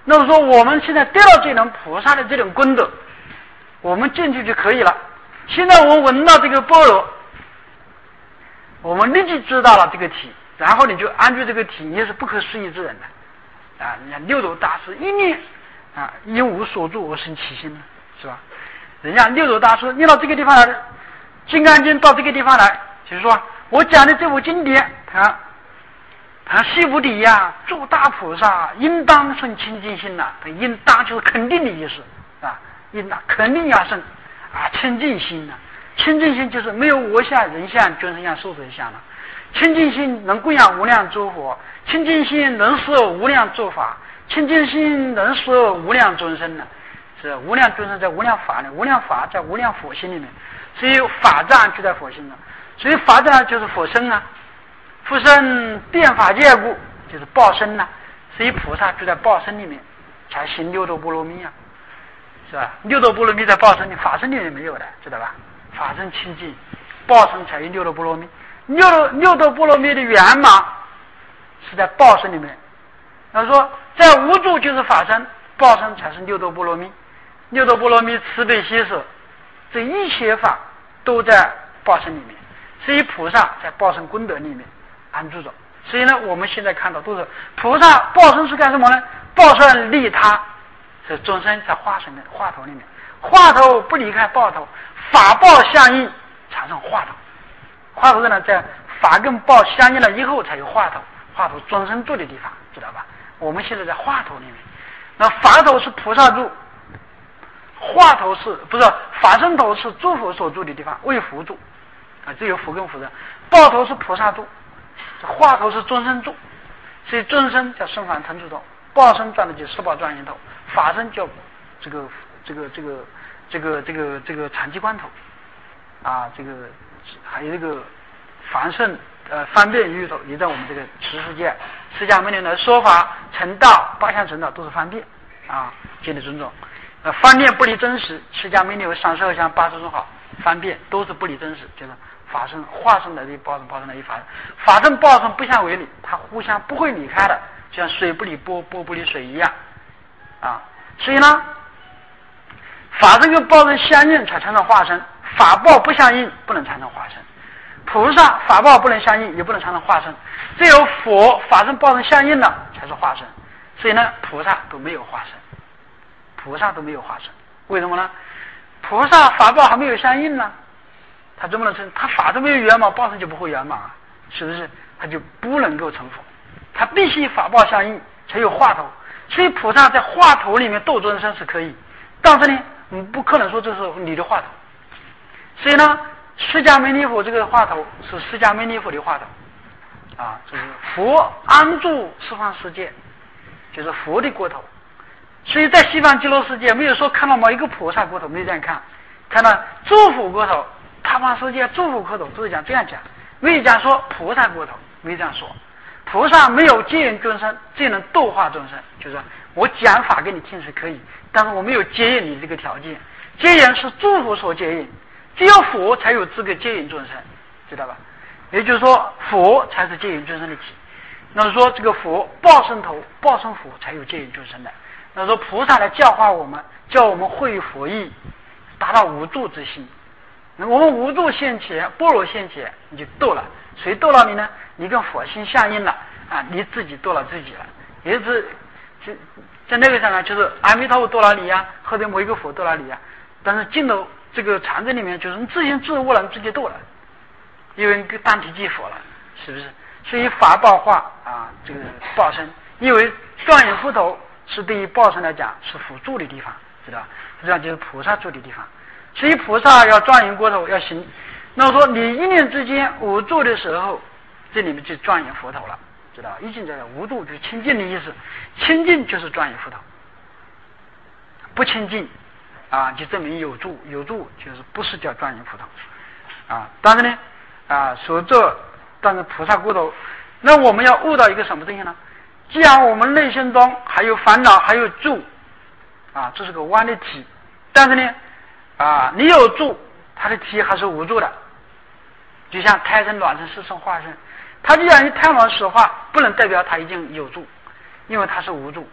那么说我们现在得到这种菩萨的这种功德，我们进去就可以了。现在我们闻到这个般若，我们立即知道了这个体，然后你就安住这个体，也是不可思议之人的啊！你看六祖大师一念啊，因无所住而生其心了，是吧？人家六祖大师念到这个地方来，《金刚经》到这个地方来，就是说我讲的这部经典，他他西菩提呀，诸大菩萨应当生清净心呐、啊，他应当就是肯定的意思啊，应当肯定要生啊清净心呐、啊，清净心就是没有我相、人相、众生相、寿者相了。清净心能供养无量诸佛，清净心能摄无量诸法，清净心能摄无量众生呢。是无量众生在无量法呢，无量法在无量佛心里面，所以法藏就在佛心了。所以法藏就是佛身啊，佛身遍法界故，就是报身呐、啊。所以菩萨就在报身里面，才行六度波罗蜜啊，是吧？六度波罗蜜在报身里，法身里面没有的，知道吧？法身清净，报身才有六度波罗蜜。六度六度波罗蜜的圆满是在报身里面。他说，在无住就是法身，报身才是六度波罗蜜。六度波罗蜜慈悲喜舍，这一切法都在报身里面。所以菩萨在报身功德里面安住着。所以呢，我们现在看到都是菩萨报身是干什么呢？报身利他，是众生在化身的化头里面，化头不离开报头，法报相应产生化头。化头呢，在法跟报相应了以后才有化头，化头众生住的地方，知道吧？我们现在在化头里面，那法头是菩萨住，化头是不是法身头是诸佛所住的地方，为佛住啊，只有佛跟佛的。报头是菩萨住，化头是众生住，所以众生叫生凡成住头，报身转的就十宝转眼头，法身叫这个这个这个这个这个这个禅机关头啊，这个。还有这个凡圣呃方便喻头，也在我们这个十世界释迦牟尼的说法成道八相成道都是方便啊，建立尊重。呃，方便不离真实，释迦牟尼有三十二相八十种好，方便都是不离真实，就是法身化身的一报身，报身的一法身，法身报身不相为离，它互相不会离开的，就像水不离波，波不离水一样啊。所以呢，法身跟报身相应才产生化身。法报不相应，不能产生化身。菩萨法报不能相应，也不能产生化身。只有佛法身报身相应了，才是化身。所以呢，菩萨都没有化身，菩萨都没有化身。为什么呢？菩萨法报还没有相应呢，他怎么能成？他法身没有圆满，报身就不会圆满啊，是不是？他就不能够成佛。他必须法报相应，才有化头。所以菩萨在化头里面斗众生是可以，但是呢，你不可能说这是你的化头。所以呢，释迦牟尼佛这个话头是释迦牟尼佛的话头啊，就是佛安住十方世界，就是佛的国头。所以在西方极乐世界没有说看到某一个菩萨国头，没有这样看，看到诸佛国头，他方世界诸佛国头都是讲这样讲，没有讲说菩萨国头，没有这样说。菩萨没有接引众生，只能度化众生，就是说我讲法给你听是可以，但是我没有接引你这个条件，接引是诸佛所接引。只有佛才有资格接引众生，知道吧？也就是说，佛才是接引众生的体。那么说，这个佛报身头、报身佛才有接引众生的。那么说，菩萨来教化我们，教我们会佛意，达到无住之心。那我们无住现前，般若现前，你就度了。谁度了你呢？你跟佛心相应了啊，你自己度了自己了。也是在那个上呢，就是阿弥陀佛度了你呀，或者某一个佛度了你呀。但是进到这个禅宗里面，就是你自行自悟了，你自己度了，因为你当体即佛了，是不是？所以法报化啊，这个报身，因为庄严佛头是对于报身来讲是辅助的地方，知道吧？这样就是菩萨住的地方。所以菩萨要庄严过头，要行。那么说你一念之间无住的时候，这里面就庄严佛头了，知道吧？一进在无住就是清净的意思，清净就是庄严佛头，不清净啊，就证明有住，有住就是不是叫庄严佛头啊。但是呢，啊，所做但是菩萨过头，那我们要悟到一个什么东西呢？既然我们内心中还有烦恼，还有住啊，这是个弯的体，但是呢，啊，你有住，它的体还是无住的，就像胎生、卵生、湿生、化生，它既然以胎卵始化，不能代表它已经有住，因为它是无住。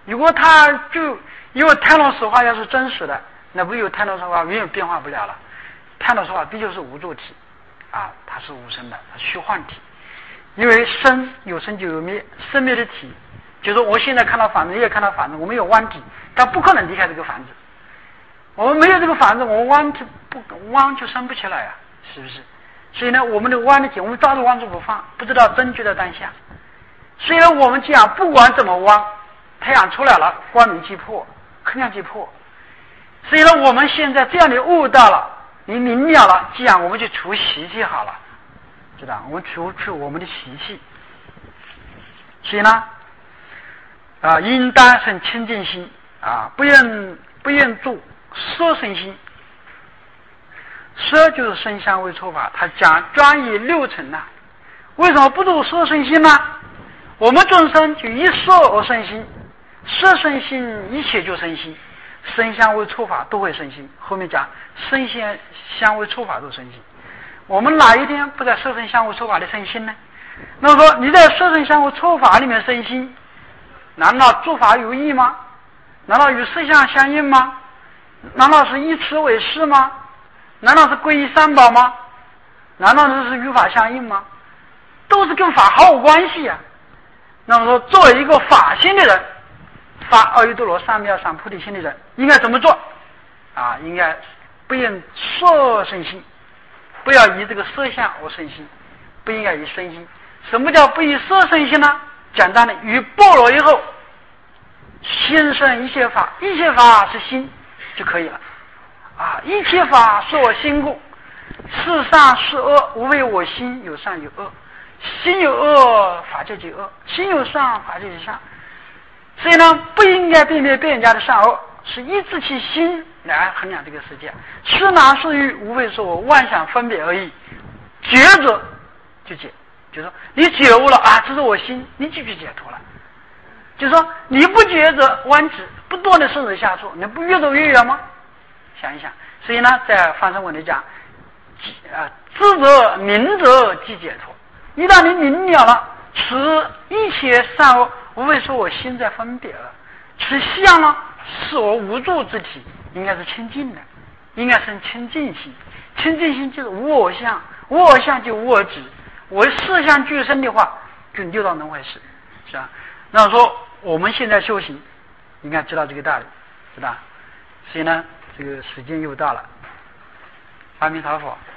如果他就因为贪婪实化要是真实的，那不有贪婪实化永远变化不了了。贪婪实化毕竟是无助体啊，它是无生的，它虚幻体。因为生有生就有灭，生灭的体就是我现在看到房子，你也看到房子，我们有弯体，但不可能离开这个房子。我们没有这个房子，我们弯体不弯就升不起来啊，是不是？所以呢，我们的弯的体，我们抓住弯住不放，不知道真觉的当下。所以呢，我们讲不管怎么弯，太阳出来了，光明即破，黑暗即破。所以呢，我们现在这样的悟到了，你明了了，这样我们就除习气好了，知道？我们除去我们的习气。所以呢，啊，应当生清净心啊，不愿不愿住色身心。色就是声香味触法，他讲专以六尘呐、啊。为什么不住色身心呢？我们众生就一色而生心，色生心，一切就生心，声香味触法都会生心。后面讲声香香味触法都生心。我们哪一天不在色声香味触法里生心呢？那么说你在色声香味触法里面生心，难道诸法有异吗？难道与色相相应吗？难道是依此为是吗？难道是归依三宝吗？难道这是与法相应吗？都是跟法毫无关系啊。那么说，作为一个法心的人，发阿耨多罗三藐三菩提心的人，应该怎么做啊？应该不应色生心，不要以这个色相而生心，不应该以生心。什么叫不以色生心呢？简单的，与般若以后，心生一切法，一切法是心就可以了啊！一切法是我心故，是善是恶，无为我心有善有恶，心有恶，法界即恶；心有善，法界即善。所以呢，不应该辨别别人家的善恶，是依自其心来衡量这个世界。是难是欲，无非是我妄想分别而已。觉者就解，就是说你觉悟了啊，这是我心，你就去解脱了。就是说你不觉着弯指，不断的顺着下处，你不越走越远吗？想一想。所以呢，在放生文里讲，啊，知者明者即解脱。一旦你明了了，此一切善恶，无非是我心在分别了。此相呢，是我无助之体，应该是清净的，应该生清净心。清净心就是无我相，无我相就无我执。我色相俱生的话，就六道轮回事，是吧？那说我们现在修行，应该知道这个道理，知道？所以呢，这个时间又到了。阿弥陀佛。